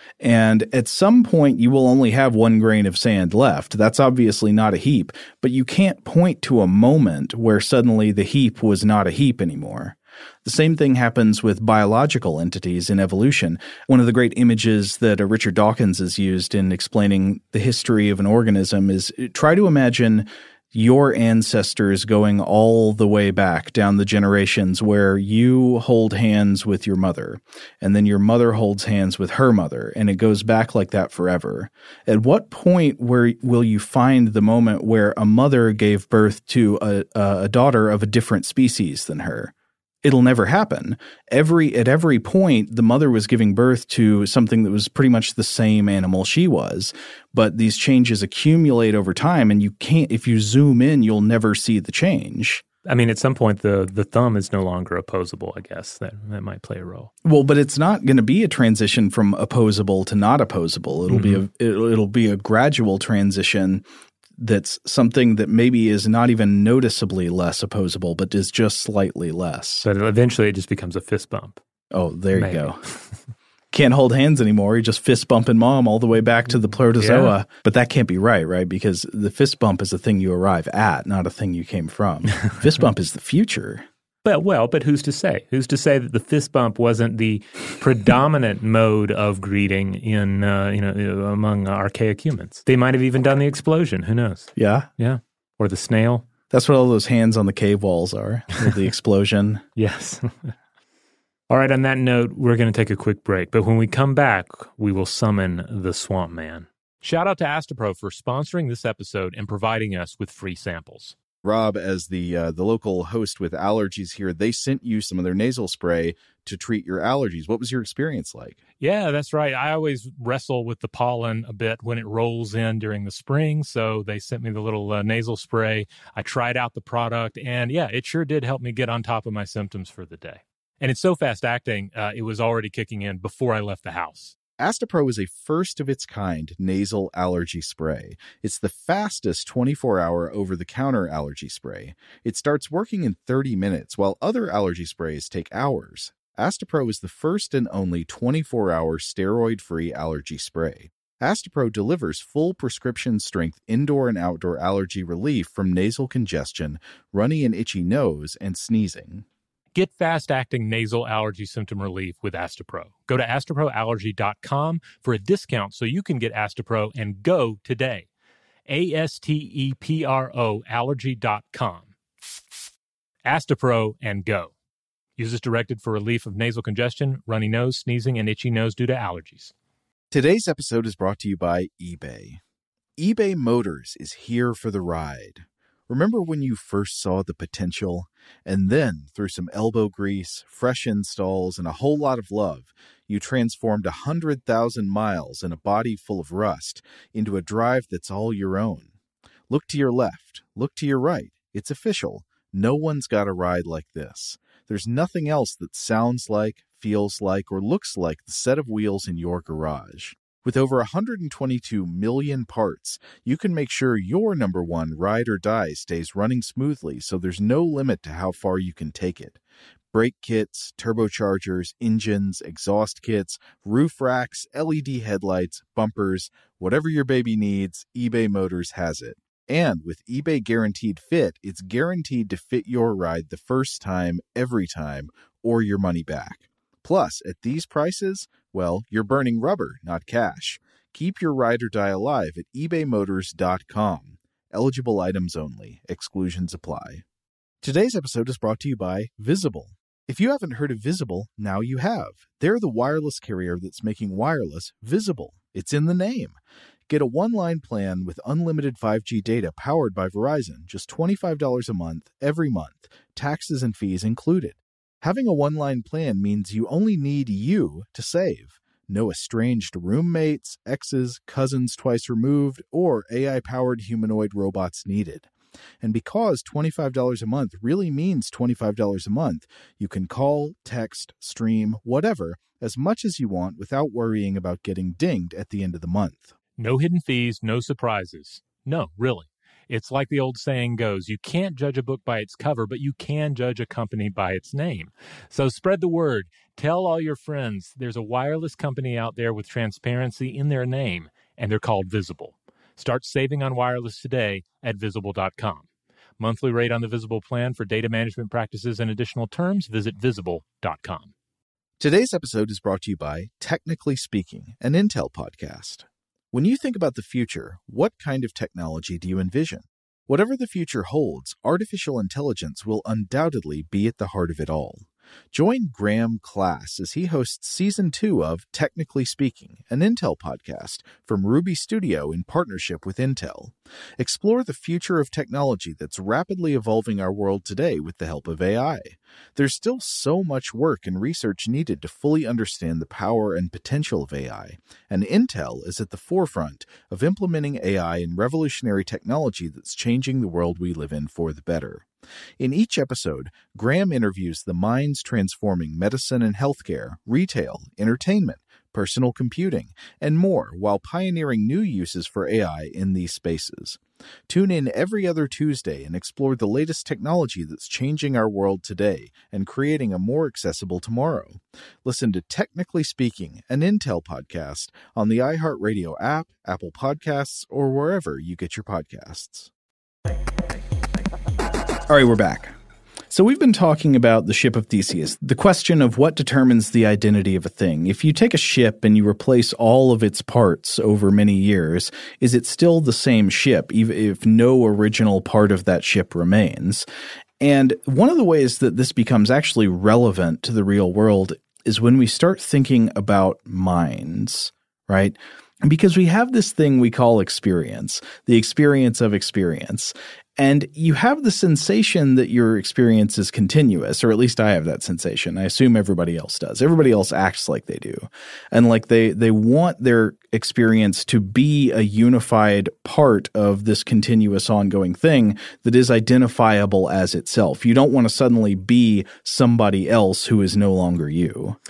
And at some point, you will only have one grain of sand left. That's obviously not a heap, but you can't point to a moment where suddenly the heap was not a heap anymore. The same thing happens with biological entities in evolution. One of the great images that uh, Richard Dawkins has used in explaining the history of an organism is try to imagine your ancestors going all the way back down the generations where you hold hands with your mother, and then your mother holds hands with her mother, and it goes back like that forever. At what point where will you find the moment where a mother gave birth to a, a daughter of a different species than her? It'll never happen. Every at every point, the mother was giving birth to something that was pretty much the same animal she was. But these changes accumulate over time, and you can't. If you zoom in, you'll never see the change. I mean, at some point, the the thumb is no longer opposable. I guess that that might play a role. Well, but it's not going to be a transition from opposable to not opposable. It'll mm-hmm. be a it'll, it'll be a gradual transition. That's something that maybe is not even noticeably less opposable, but is just slightly less. But eventually it just becomes a fist bump. Oh, there maybe. you go. Can't hold hands anymore. You're just fist bumping mom all the way back to the protozoa. Yeah. But that can't be right, right? Because the fist bump is a thing you arrive at, not a thing you came from. Fist bump is the future. But, well, but who's to say? Who's to say that the fist bump wasn't the predominant mode of greeting in, uh, you know, among archaic humans? They might have even done the explosion. Who knows? Yeah. Yeah. Or the snail. That's what all those hands on the cave walls are, the explosion. Yes. All right, on that note, we're going to take a quick break. But when we come back, we will summon the Swamp Man. Shout out to Astepro for sponsoring this episode and providing us with free samples. Rob, as the uh, the local host with allergies here, they sent you some of their nasal spray to treat your allergies. What was your experience like? Yeah, that's right. I always wrestle with the pollen a bit when it rolls in during the spring, so they sent me the little uh, nasal spray. I tried out the product, and yeah, it sure did help me get on top of my symptoms for the day. And it's so fast acting, uh, it was already kicking in before I left the house. Astepro is a first-of-its-kind nasal allergy spray. It's the fastest twenty-four hour over-the-counter allergy spray. It starts working in thirty minutes, while other allergy sprays take hours. Astepro is the first and only twenty-four hour steroid-free allergy spray. Astepro delivers full prescription-strength indoor and outdoor allergy relief from nasal congestion, runny and itchy nose, and sneezing. Get fast-acting nasal allergy symptom relief with Astepro. Go to astepro allergy dot com for a discount so you can get Astepro and go today. A S T E P R O allergy dot com. Astepro and go. Use as directed for relief of nasal congestion, runny nose, sneezing, and itchy nose due to allergies. Today's episode is brought to you by eBay. eBay Motors is here for the ride. Remember when you first saw the potential? And then, through some elbow grease, fresh installs, and a whole lot of love, you transformed one hundred thousand miles and a body full of rust into a drive that's all your own. Look to your left. Look to your right. It's official. No one's got a ride like this. There's nothing else that sounds like, feels like, or looks like the set of wheels in your garage. With over one hundred twenty-two million parts, you can make sure your number one ride or die stays running smoothly, so there's no limit to how far you can take it. Brake kits, turbochargers, engines, exhaust kits, roof racks, L E D headlights, bumpers, whatever your baby needs, eBay Motors has it. And with eBay Guaranteed Fit, it's guaranteed to fit your ride the first time, every time, or your money back. Plus, at these prices, well, you're burning rubber, not cash. Keep your ride or die alive at ebay motors dot com. Eligible items only. Exclusions apply. Today's episode is brought to you by Visible. If you haven't heard of Visible, now you have. They're the wireless carrier that's making wireless visible. It's in the name. Get a one-line plan with unlimited five G data powered by Verizon, just twenty-five dollars a month, every month, taxes and fees included. Having a one-line plan means you only need you to save. No estranged roommates, exes, cousins twice removed, or A I-powered humanoid robots needed. And because twenty-five dollars a month really means twenty-five dollars a month, you can call, text, stream, whatever, as much as you want without worrying about getting dinged at the end of the month. No hidden fees, no surprises. No, really. It's like the old saying goes, you can't judge a book by its cover, but you can judge a company by its name. So spread the word. Tell all your friends there's a wireless company out there with transparency in their name, and they're called Visible. Start saving on wireless today at visible dot com. Monthly rate on the Visible plan for data management practices and additional terms, visit visible dot com. Today's episode is brought to you by Technically Speaking, an Intel podcast. When you think about the future, what kind of technology do you envision? Whatever the future holds, artificial intelligence will undoubtedly be at the heart of it all. Join Graham Class as he hosts Season two of Technically Speaking, an Intel podcast from Ruby Studio in partnership with Intel. Explore the future of technology that's rapidly evolving our world today with the help of A I. There's still so much work and research needed to fully understand the power and potential of A I, and Intel is at the forefront of implementing A I in revolutionary technology that's changing the world we live in for the better. In each episode, Graham interviews the minds transforming medicine and healthcare, retail, entertainment, personal computing, and more while pioneering new uses for A I in these spaces. Tune in every other Tuesday and explore the latest technology that's changing our world today and creating a more accessible tomorrow. Listen to Technically Speaking, an Intel podcast on the iHeartRadio app, Apple Podcasts, or wherever you get your podcasts. All right, we're back. So we've been talking about the ship of Theseus, the question of what determines the identity of a thing. If you take a ship and you replace all of its parts over many years, is it still the same ship, even if no original part of that ship remains? And one of the ways that this becomes actually relevant to the real world is when we start thinking about minds, right? Because we have this thing we call experience, the experience of experience. And you have the sensation that your experience is continuous, or at least I have that sensation. I assume everybody else does. Everybody else acts like they do. And like they, they want their experience to be a unified part of this continuous ongoing thing that is identifiable as itself. You don't want to suddenly be somebody else who is no longer you.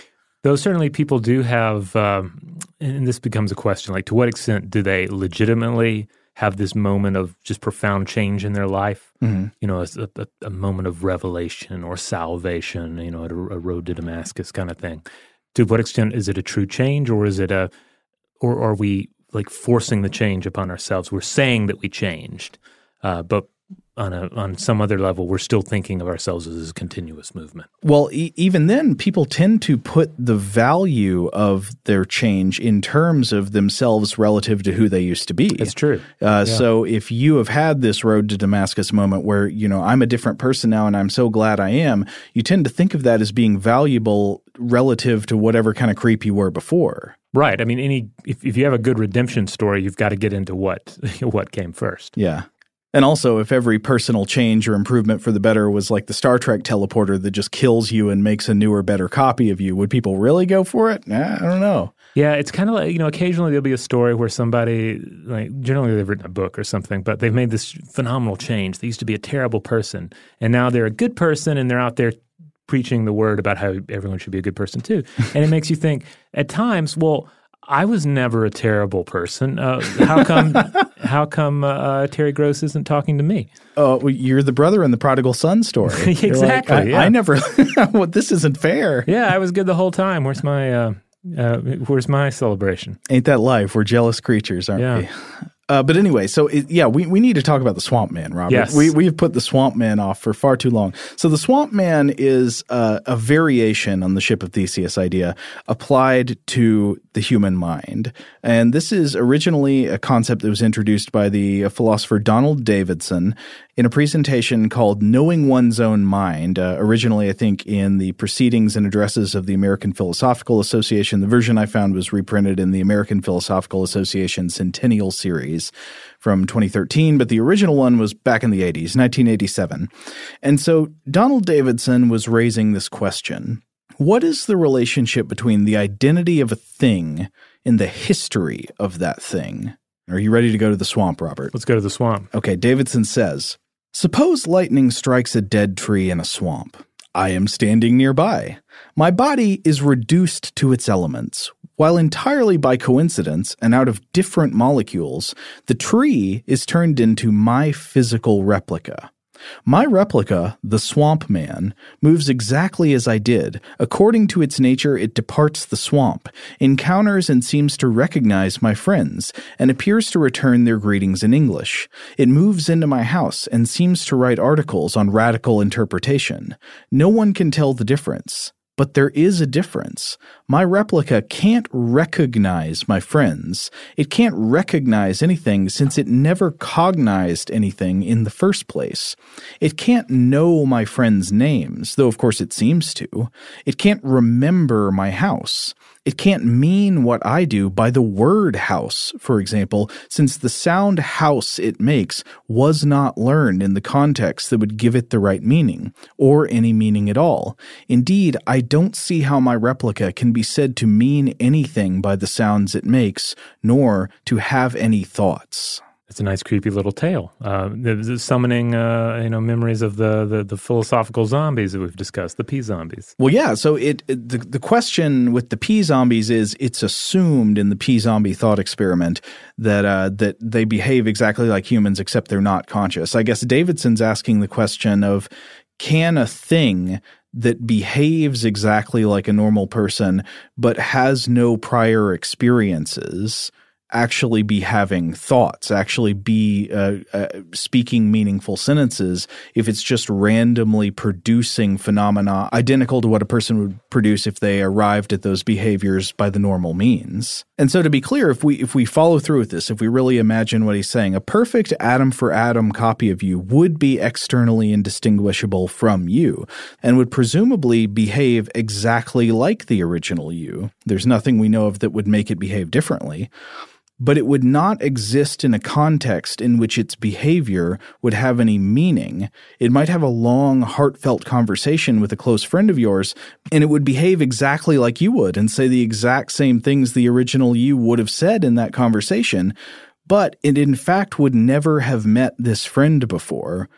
Though certainly people do have, um, and this becomes a question, like to what extent do they legitimately have this moment of just profound change in their life? Mm-hmm. You know, a, a, a moment of revelation or salvation, you know, a, a road to Damascus kind of thing. To what extent is it a true change, or is it a, or are we like forcing the change upon ourselves? We're saying that we changed, uh, but on a on some other level, we're still thinking of ourselves as a continuous movement. Well, e- even then, people tend to put the value of their change in terms of themselves relative to who they used to be. That's true. Uh, yeah. So if you have had this road to Damascus moment where, you know, I'm a different person now and I'm so glad I am, you tend to think of that as being valuable relative to whatever kind of creep you were before. Right. I mean, any if, if you have a good redemption story, you've got to get into what what came first. Yeah. And also, if every personal change or improvement for the better was like the Star Trek teleporter that just kills you and makes a newer, better copy of you, would people really go for it? Nah, I don't know. Yeah, it's kind of like, you know, occasionally there'll be a story where somebody, like generally they've written a book or something, but they've made this phenomenal change. They used to be a terrible person, and now they're a good person, and they're out there preaching the word about how everyone should be a good person too. And it makes you think at times, well, I was never a terrible person. Uh, how come How come uh, Terry Gross isn't talking to me? Oh, well, you're the brother in the prodigal son story. Exactly. Like, I, yeah. I never – well, this isn't fair. Yeah, I was good the whole time. Where's my uh, uh, where's my celebration? Ain't that life? We're jealous creatures, aren't yeah. we? Uh, but anyway, so it, yeah, we, we need to talk about the Swamp Man, Robert. Yes. We, we've put the Swamp Man off for far too long. So the Swamp Man is uh, a variation on the Ship of Theseus idea applied to the human mind. And this is originally a concept that was introduced by the philosopher Donald Davidson in a presentation called Knowing One's Own Mind, uh, originally, I think, in the Proceedings and Addresses of the American Philosophical Association. The version I found was reprinted in the American Philosophical Association Centennial Series from twenty thirteen, but the original one was back in the eighties, nineteen eighty-seven. And so Donald Davidson was raising this question: what is the relationship between the identity of a thing and the history of that thing? Are you ready to go to the swamp, Robert? Let's go to the swamp. Okay, Davidson says, suppose lightning strikes a dead tree in a swamp. I am standing nearby. My body is reduced to its elements. While entirely by coincidence and out of different molecules, the tree is turned into my physical replica. My replica, the Swamp Man, moves exactly as I did. According to its nature, it departs the swamp, encounters and seems to recognize my friends, and appears to return their greetings in English. It moves into my house and seems to write articles on radical interpretation. No one can tell the difference. But there is a difference. My replica can't recognize my friends. It can't recognize anything since it never cognized anything in the first place. It can't know my friends' names, though of course it seems to. It can't remember my house. It can't mean what I do by the word house, for example, since the sound house it makes was not learned in the context that would give it the right meaning, or any meaning at all. Indeed, I don't see how my replica can be said to mean anything by the sounds it makes, nor to have any thoughts. It's a nice, creepy little tale. Uh, the, summoning, uh, you know, memories of the, the the philosophical zombies that we've discussed, the pea zombies. Well, yeah. So it, it the the question with the pea zombies is it's assumed in the pea zombie thought experiment that uh, that they behave exactly like humans, except they're not conscious. I guess Davidson's asking the question of, can a thing that behaves exactly like a normal person but has no prior experiences actually be having thoughts, actually be uh, uh, speaking meaningful sentences if it's just randomly producing phenomena identical to what a person would produce if they arrived at those behaviors by the normal means. And so to be clear, if we if we follow through with this, if we really imagine what he's saying, a perfect atom-for-atom copy of you would be externally indistinguishable from you and would presumably behave exactly like the original you. There's nothing we know of that would make it behave differently. But it would not exist in a context in which its behavior would have any meaning. It might have a long, heartfelt conversation with a close friend of yours, and it would behave exactly like you would and say the exact same things the original you would have said in that conversation, but it in fact would never have met this friend before.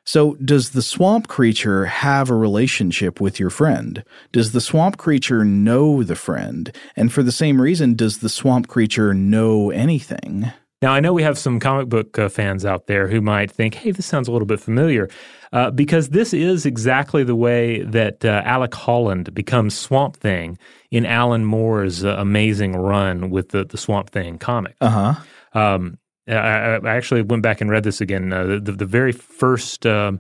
So does the swamp creature have a relationship with your friend? Does the swamp creature know the friend? And for the same reason, does the swamp creature know anything? Now, I know we have some comic book uh, fans out there who might think, hey, this sounds a little bit familiar, uh, because this is exactly the way that uh, Alec Holland becomes Swamp Thing in Alan Moore's uh, amazing run with the, the Swamp Thing comic. Uh-huh. Um, I, I actually went back and read this again. Uh, the, the very first um,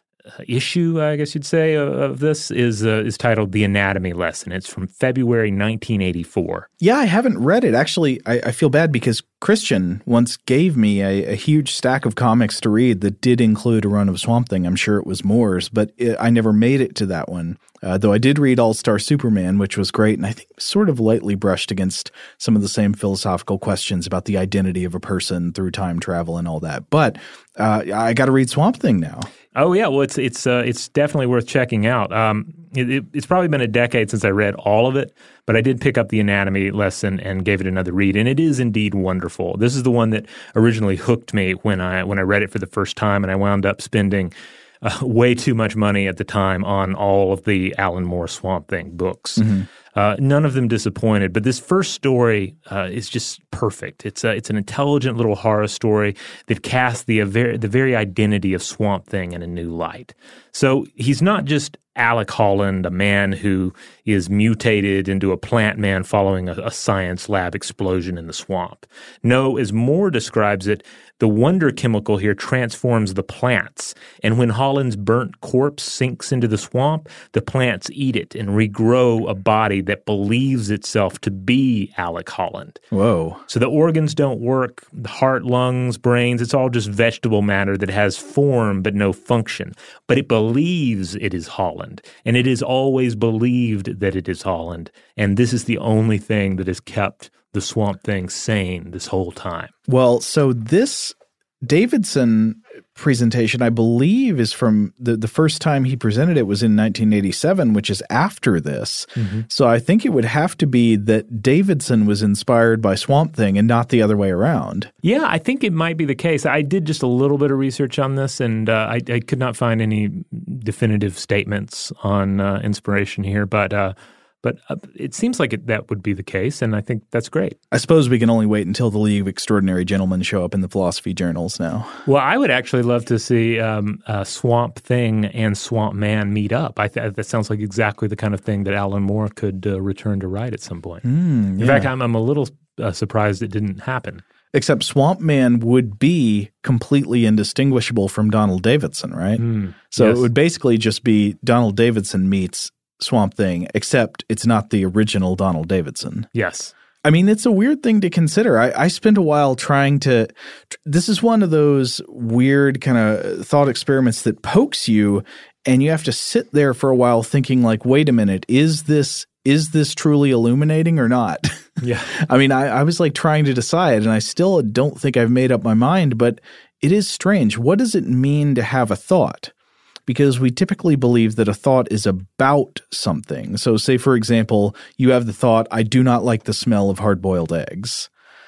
issue, I guess you'd say, of, of this is uh, is titled The Anatomy Lesson. It's from February nineteen eighty-four. Yeah, I haven't read it. Actually, I, I feel bad because Christian once gave me a, a huge stack of comics to read that did include a run of Swamp Thing. I'm sure it was Moore's, but it, I never made it to that one. Uh, though I did read All-Star Superman, which was great, and I think sort of lightly brushed against some of the same philosophical questions about the identity of a person through time travel and all that. But uh, I got to read Swamp Thing now. Oh yeah, well it's it's uh, it's definitely worth checking out. Um, it, it, it's probably been a decade since I read all of it, but I did pick up the Anatomy Lesson and gave it another read, and it is indeed wonderful. This is the one that originally hooked me when I when I read it for the first time, and I wound up spending uh, way too much money at the time on all of the Alan Moore Swamp Thing books. Mm-hmm. Uh, none of them disappointed, but this first story uh, is just perfect. It's a, it's an intelligent little horror story that casts the, the very identity of Swamp Thing in a new light. So he's not just Alec Holland, a man who is mutated into a plant man following a, a science lab explosion in the swamp. No, as Moore describes it, the wonder chemical here transforms the plants, and when Holland's burnt corpse sinks into the swamp, the plants eat it and regrow a body that believes itself to be Alec Holland. Whoa. So the organs don't work, the heart, lungs, brains, it's all just vegetable matter that has form but no function. But it believes it is Holland, and it is always believed that it is Holland, and this is the only thing that has kept the Swamp Thing sane this whole time. Well, so this Davidson presentation, I believe, is from the, the first time he presented it was in nineteen eighty-seven, which is after this. Mm-hmm. So I think it would have to be that Davidson was inspired by Swamp Thing and not the other way around. Yeah, I think it might be the case. I did just a little bit of research on this, and uh, I, I could not find any definitive statements on uh, inspiration here, but uh, But uh, it seems like it, that would be the case, and I think that's great. I suppose we can only wait until the League of Extraordinary Gentlemen show up in the philosophy journals now. Well, I would actually love to see um, uh, Swamp Thing and Swamp Man meet up. I th- that sounds like exactly the kind of thing that Alan Moore could uh, return to write at some point. Mm, yeah. In fact, I'm, I'm a little uh, surprised it didn't happen. Except Swamp Man would be completely indistinguishable from Donald Davidson, right? Mm, so yes. It would basically just be Donald Davidson meets Swamp Thing, except it's not the original Donald Davidson. Yes. I mean, it's a weird thing to consider. I, I spent a while trying to – this is one of those weird kind of thought experiments that pokes you, and you have to sit there for a while thinking like, wait a minute, is this is this truly illuminating or not? Yeah. I mean, I, I was like trying to decide, and I still don't think I've made up my mind, but it is strange. What does it mean to have a thought? Because we typically believe that a thought is about something. So say, for example, you have the thought, I do not like the smell of hard-boiled eggs.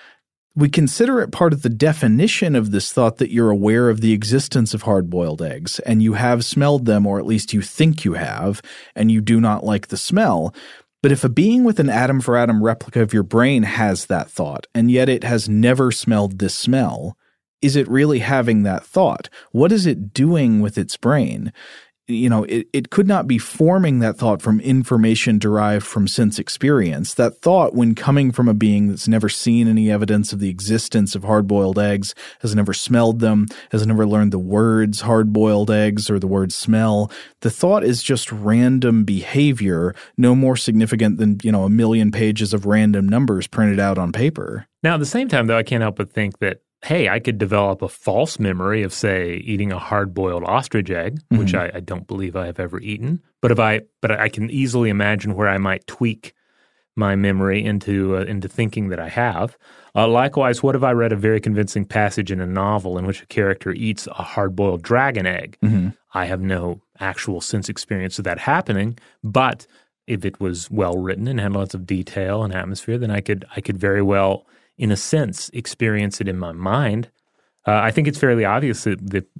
We consider it part of the definition of this thought that you're aware of the existence of hard-boiled eggs, and you have smelled them, or at least you think you have, and you do not like the smell. But if a being with an atom-for-atom replica of your brain has that thought, and yet it has never smelled this smell, is it really having that thought? What is it doing with its brain? You know, it, it could not be forming that thought from information derived from sense experience. That thought, when coming from a being that's never seen any evidence of the existence of hard-boiled eggs, has never smelled them, has never learned the words hard-boiled eggs or the word smell, the thought is just random behavior, no more significant than, you know, a million pages of random numbers printed out on paper. Now, at the same time, though, I can't help but think that hey, I could develop a false memory of, say, eating a hard-boiled ostrich egg, mm-hmm. which I, I don't believe I have ever eaten. But if I, but I can easily imagine where I might tweak my memory into uh, into thinking that I have. Uh, likewise, what if I read a very convincing passage in a novel in which a character eats a hard-boiled dragon egg? Mm-hmm. I have no actual sense experience of that happening, but if it was well written and had lots of detail and atmosphere, then I could I could very well, in a sense, experience it in my mind. Uh, I think it's fairly obvious that, that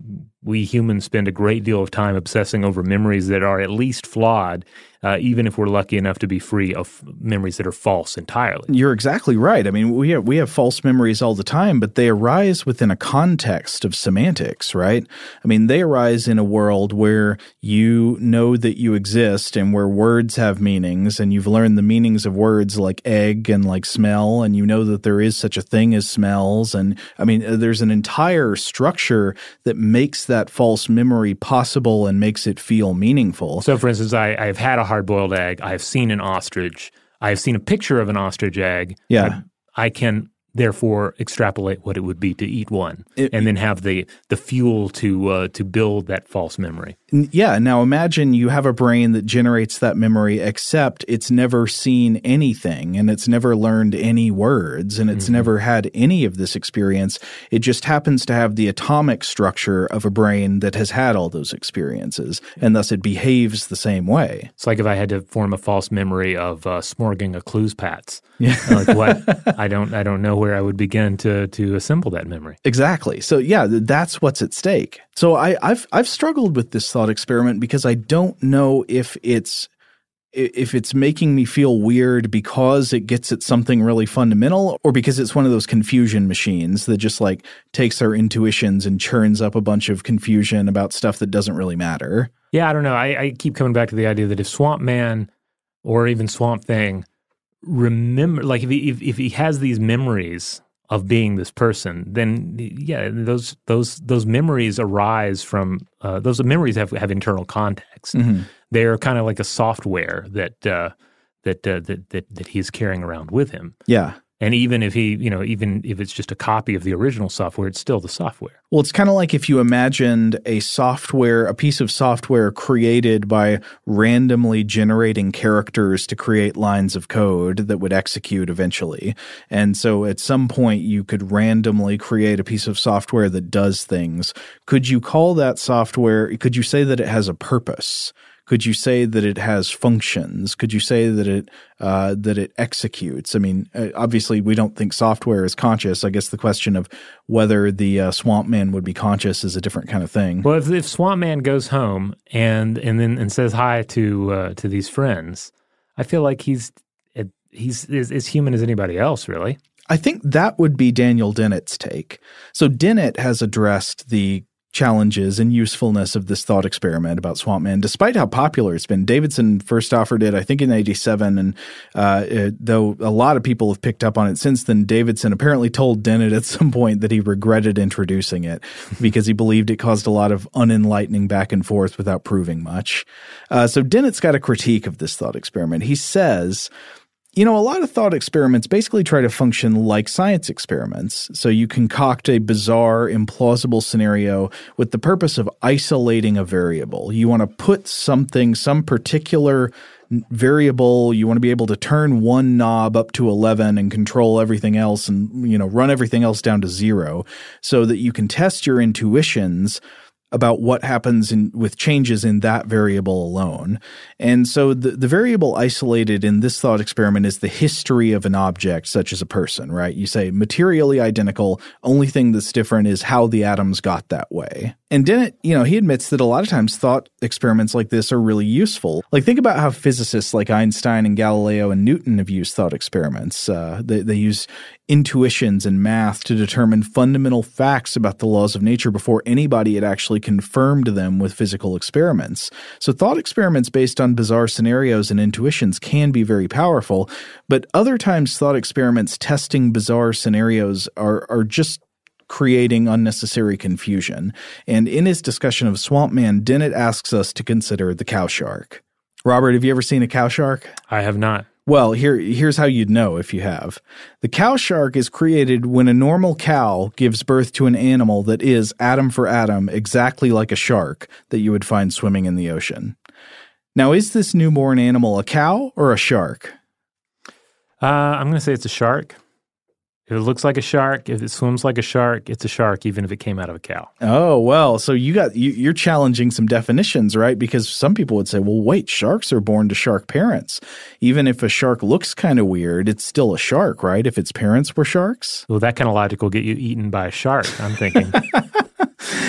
we humans spend a great deal of time obsessing over memories that are at least flawed, uh, even if we're lucky enough to be free of memories that are false entirely. You're exactly right. I mean, we have, we have false memories all the time, but they arise within a context of semantics, right? I mean, they arise in a world where you know that you exist and where words have meanings, and you've learned the meanings of words like egg and like smell, and you know that there is such a thing as smells. And I mean, there's an entire structure that makes that false memory possible and makes it feel meaningful. So, for instance, I, I've had a hard-boiled egg. I've seen an ostrich. I've seen a picture of an ostrich egg. Yeah. I, I can therefore extrapolate what it would be to eat one, it, and then have the the fuel to uh, to build that false memory. Yeah. Now imagine you have a brain that generates that memory, except it's never seen anything and it's never learned any words and it's mm-hmm. never had any of this experience. It just happens to have the atomic structure of a brain that has had all those experiences, and thus it behaves the same way. It's like if I had to form a false memory of uh, smorging a Clues-Pats. Yeah. Like what? I don't I don't know where I would begin to to assemble that memory. Exactly. So yeah, that's what's at stake. So I, I've I've struggled with this thought experiment because I don't know if it's if it's making me feel weird because it gets at something really fundamental, or because it's one of those confusion machines that just like takes our intuitions and churns up a bunch of confusion about stuff that doesn't really matter. Yeah, I don't know. I, I keep coming back to the idea that if Swamp Man or even Swamp Thing remember, like if he if, if he has these memories of being this person, then yeah, those those those memories arise from uh, those memories have have internal context. Mm-hmm. They're kind of like a software that uh, that, uh, that that that he's carrying around with him. Yeah. And even if he, you know, even if it's just a copy of the original software, it's still the software. Well, it's kind of like if you imagined a software, a piece of software created by randomly generating characters to create lines of code that would execute eventually. And so at some point you could randomly create a piece of software that does things. Could you call that software, could you say that it has a purpose? Could you say that it has functions? Could you say that it uh, that it executes? I mean, obviously, we don't think software is conscious. I guess the question of whether the uh, Swamp Man would be conscious is a different kind of thing. Well, if, if Swamp Man goes home and and then and says hi to uh, to these friends, I feel like he's he's as, as human as anybody else, really. I think that would be Daniel Dennett's take. So Dennett has addressed the challenges and usefulness of this thought experiment about Swamp Man, despite how popular it's been. Davidson first offered it, I think, in eighty-seven, and uh, it, though a lot of people have picked up on it since then, Davidson apparently told Dennett at some point that he regretted introducing it because he believed it caused a lot of unenlightening back and forth without proving much. Uh, so Dennett's got a critique of this thought experiment. He says, you know, a lot of thought experiments basically try to function like science experiments. So you concoct a bizarre, implausible scenario with the purpose of isolating a variable. You want to put something, some particular variable, you want to be able to turn one knob up to eleven and control everything else and, you know, run everything else down to zero so that you can test your intuitions about what happens in, with changes in that variable alone. And so the, the variable isolated in this thought experiment is the history of an object, such as a person, right? You say materially identical, only thing that's different is how the atoms got that way. And Dennett, you know, he admits that a lot of times thought experiments like this are really useful. Like, think about how physicists like Einstein and Galileo and Newton have used thought experiments. Uh, they, they use intuitions and math to determine fundamental facts about the laws of nature before anybody had actually confirmed them with physical experiments. So thought experiments based on bizarre scenarios and intuitions can be very powerful, but other times thought experiments testing bizarre scenarios are, are just creating unnecessary confusion. And in his discussion of Swamp Man, Dennett asks us to consider the cow shark. Robert, have you ever seen a cow shark? I have not. Well, here, here's how you'd know if you have. The cow shark is created when a normal cow gives birth to an animal that is, atom for atom, exactly like a shark that you would find swimming in the ocean. Now, is this newborn animal a cow or a shark? Uh, I'm going to say it's a shark. If it looks like a shark, if it swims like a shark, it's a shark, even if it came out of a cow. Oh, well, so you got, you, you're challenging some definitions, right? Because some people would say, well, wait, sharks are born to shark parents. Even if a shark looks kind of weird, it's still a shark, right? If its parents were sharks? Well, that kind of logic will get you eaten by a shark, I'm thinking.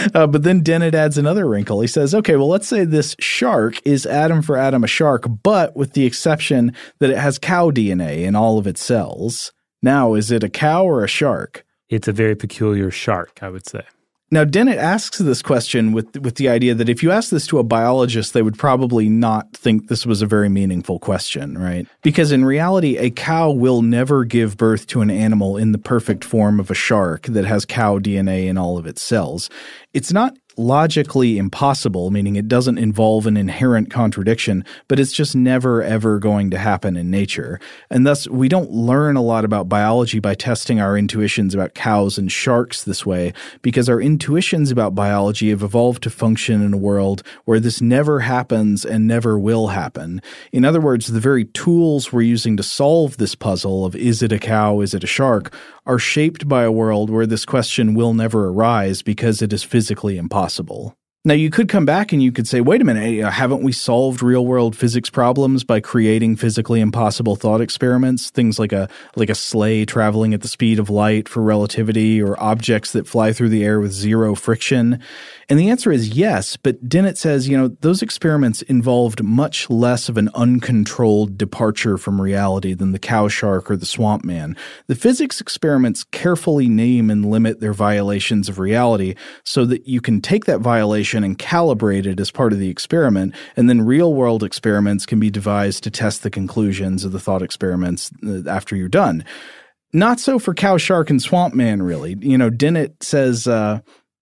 uh, but then Dennett adds another wrinkle. He says, okay, well, let's say this shark is atom for atom a shark, but with the exception that it has cow D N A in all of its cells. Now, is it a cow or a shark? It's a very peculiar shark, I would say. Now, Dennett asks this question with with the idea that if you ask this to a biologist, they would probably not think this was a very meaningful question, right? Because in reality, a cow will never give birth to an animal in the perfect form of a shark that has cow D N A in all of its cells. It's not logically impossible, meaning it doesn't involve an inherent contradiction, but it's just never, ever going to happen in nature. And thus, we don't learn a lot about biology by testing our intuitions about cows and sharks this way, because our intuitions about biology have evolved to function in a world where this never happens and never will happen. In other words, the very tools we're using to solve this puzzle of is it a cow, is it a shark, are shaped by a world where this question will never arise because it is physically impossible. Now, you could come back and you could say, wait a minute, haven't we solved real-world physics problems by creating physically impossible thought experiments? Things like a like a sleigh traveling at the speed of light for relativity, or objects that fly through the air with zero friction. And the answer is yes, but Dennett says, you know, those experiments involved much less of an uncontrolled departure from reality than the cow shark or the swamp man. The physics experiments carefully name and limit their violations of reality so that you can take that violation and calibrate it as part of the experiment, and then real-world experiments can be devised to test the conclusions of the thought experiments after you're done. Not so for cow, shark, and swamp man, really. You know, Dennett says uh,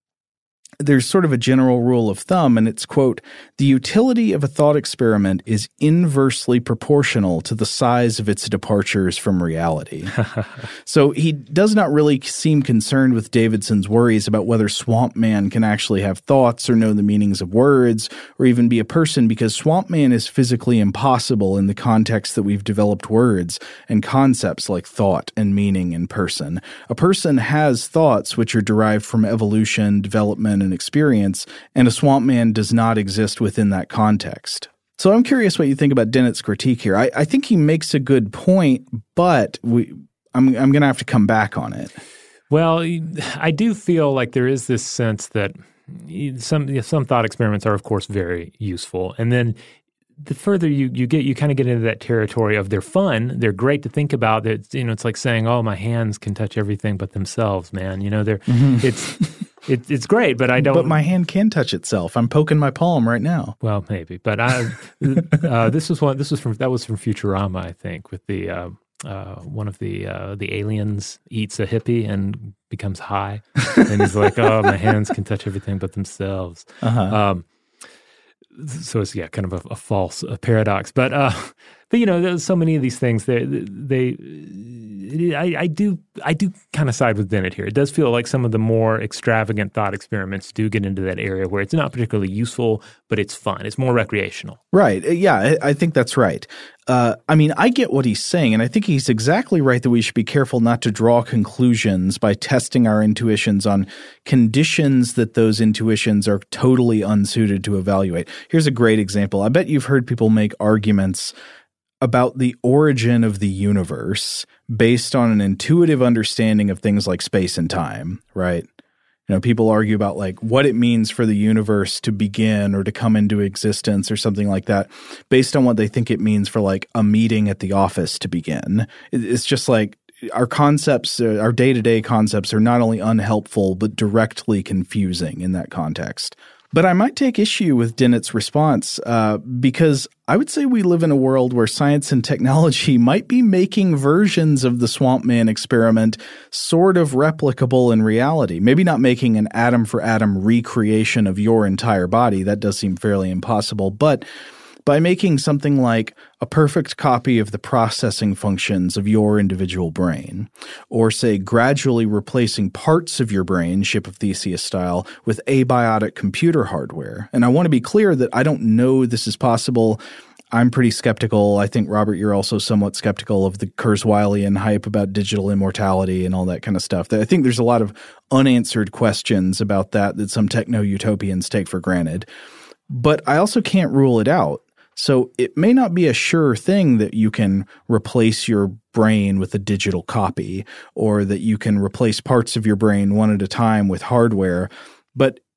there's sort of a general rule of thumb, and it's, quote, the utility of a thought experiment is inversely proportional to the size of its departures from reality. So he does not really seem concerned with Davidson's worries about whether Swamp Man can actually have thoughts or know the meanings of words or even be a person, because Swamp Man is physically impossible in the context that we've developed words and concepts like thought and meaning and person. A person has thoughts which are derived from evolution, development, and experience, and a swamp man does not exist within that context. So I'm curious what you think about Dennett's critique here. I, I think he makes a good point, but we, I'm, I'm going to have to come back on it. Well, I do feel like there is this sense that some some thought experiments are, of course, very useful, and then the further you, you get, you kind of get into that territory of they're fun, they're great to think about. It's, you know, it's like saying, "Oh, my hands can touch everything but themselves." Man, you know, they're mm-hmm. it's it, it's great, but I don't. But my hand can touch itself. I'm poking my palm right now. Well, maybe, but I uh, this was one. This was from that was from Futurama, I think, with the uh, uh, one of the uh, the aliens eats a hippie and becomes high, and he's like, "Oh, my hands can touch everything but themselves." Uh-huh. Um, So it's, yeah, kind of a, a false a paradox. But, uh, but you know, there's so many of these things, they, they, I, I do, I do kind of side with Dennett here. It does feel like some of the more extravagant thought experiments do get into that area where it's not particularly useful, but it's fun. It's more recreational. Right. Yeah, I, I think that's right. Uh, I mean, I get what he's saying, and I think he's exactly right that we should be careful not to draw conclusions by testing our intuitions on conditions that those intuitions are totally unsuited to evaluate. Here's a great example. I bet you've heard people make arguments about the origin of the universe based on an intuitive understanding of things like space and time, right? You know, people argue about like what it means for the universe to begin or to come into existence or something like that based on what they think it means for like a meeting at the office to begin. It's just like our concepts, our day-to-day concepts are not only unhelpful, but directly confusing in that context. But I might take issue with Dennett's response uh, because I would say we live in a world where science and technology might be making versions of the Swamp Man experiment sort of replicable in reality. Maybe not making an atom-for-atom recreation of your entire body. That does seem fairly impossible. But by making something like a perfect copy of the processing functions of your individual brain, or say gradually replacing parts of your brain, Ship of Theseus style, with abiotic computer hardware. And I want to be clear that I don't know this is possible. I'm pretty skeptical. I think, Robert, you're also somewhat skeptical of the Kurzweilian hype about digital immortality and all that kind of stuff. I think there's a lot of unanswered questions about that that some techno-utopians take for granted. But I also can't rule it out. So it may not be a sure thing that you can replace your brain with a digital copy or that you can replace parts of your brain one at a time with hardware. But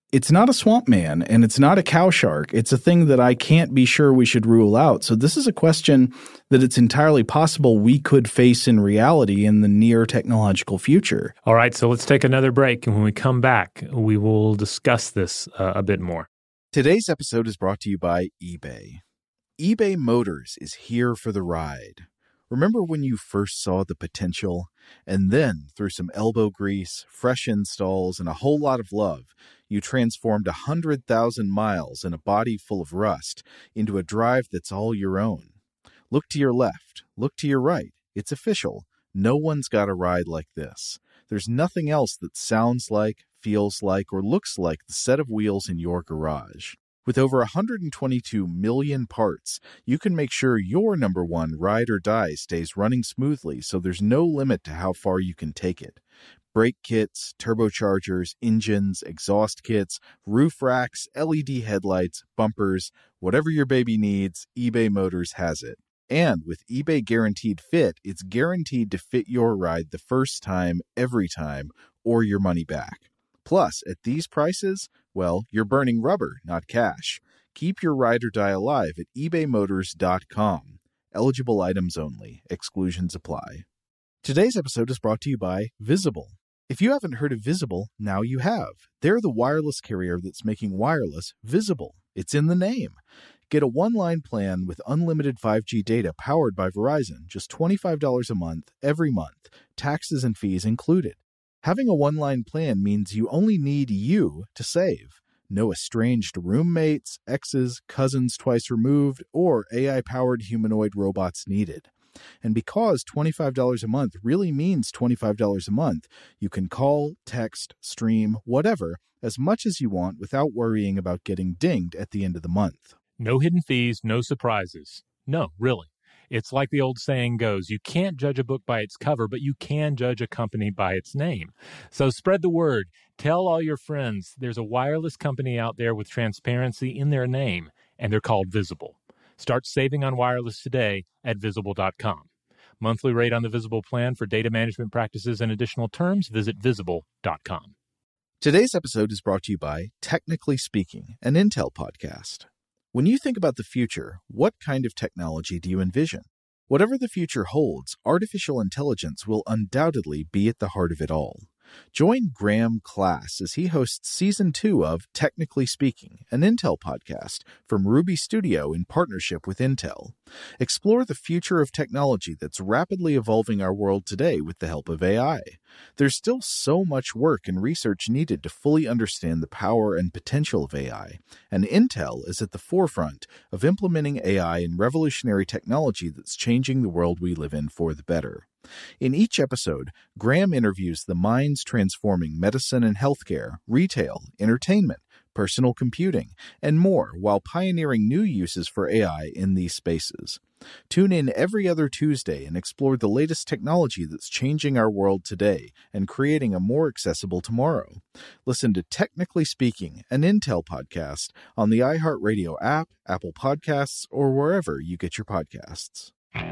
it's not a swamp man and it's not a cow shark. It's a thing that I can't be sure we should rule out. So this is a question that it's entirely possible we could face in reality in the near technological future. All right, so let's take another break. And when we come back, we will discuss this uh, a bit more. Today's episode is brought to you by eBay. eBay Motors is here for the ride. Remember when you first saw the potential? And then, through some elbow grease, fresh installs, and a whole lot of love, you transformed one hundred thousand miles and a body full of rust into a drive that's all your own. Look to your left. Look to your right. It's official. No one's got a ride like this. There's nothing else that sounds like, feels like, or looks like the set of wheels in your garage. With over one hundred twenty-two million parts, you can make sure your number one ride or die stays running smoothly, so there's no limit to how far you can take it. Brake kits, turbochargers, engines, exhaust kits, roof racks, L E D headlights, bumpers, whatever your baby needs, eBay Motors has it. And with eBay Guaranteed Fit, it's guaranteed to fit your ride the first time, every time, or your money back. Plus, at these prices, well, you're burning rubber, not cash. Keep your ride or die alive at ebay motors dot com. Eligible items only. Exclusions apply. Today's episode is brought to you by Visible. If you haven't heard of Visible, now you have. They're the wireless carrier that's making wireless visible. It's in the name. Get a one-line plan with unlimited five G data powered by Verizon, just twenty-five dollars a month, every month, taxes and fees included. Having a one-line plan means you only need you to save. No estranged roommates, exes, cousins twice removed, or A I-powered humanoid robots needed. And because twenty-five dollars a month really means twenty-five dollars a month, you can call, text, stream, whatever, as much as you want without worrying about getting dinged at the end of the month. No hidden fees, no surprises. No, really. It's like the old saying goes, you can't judge a book by its cover, but you can judge a company by its name. So spread the word. Tell all your friends there's a wireless company out there with transparency in their name, and they're called Visible. Start saving on wireless today at visible dot com. Monthly rate on the Visible plan for data management practices and additional terms, visit visible dot com. Today's episode is brought to you by Technically Speaking, an Intel podcast. When you think about the future, what kind of technology do you envision? Whatever the future holds, artificial intelligence will undoubtedly be at the heart of it all. Join Graham Class as he hosts Season two of Technically Speaking, an Intel podcast from Ruby Studio in partnership with Intel. Explore the future of technology that's rapidly evolving our world today with the help of A I. There's still so much work and research needed to fully understand the power and potential of A I, and Intel is at the forefront of implementing A I in revolutionary technology that's changing the world we live in for the better. In each episode, Graham interviews the minds transforming medicine and healthcare, retail, entertainment, personal computing, and more while pioneering new uses for A I in these spaces. Tune in every other Tuesday and explore the latest technology that's changing our world today and creating a more accessible tomorrow. Listen to Technically Speaking, an Intel podcast on the iHeartRadio app, Apple Podcasts, or wherever you get your podcasts.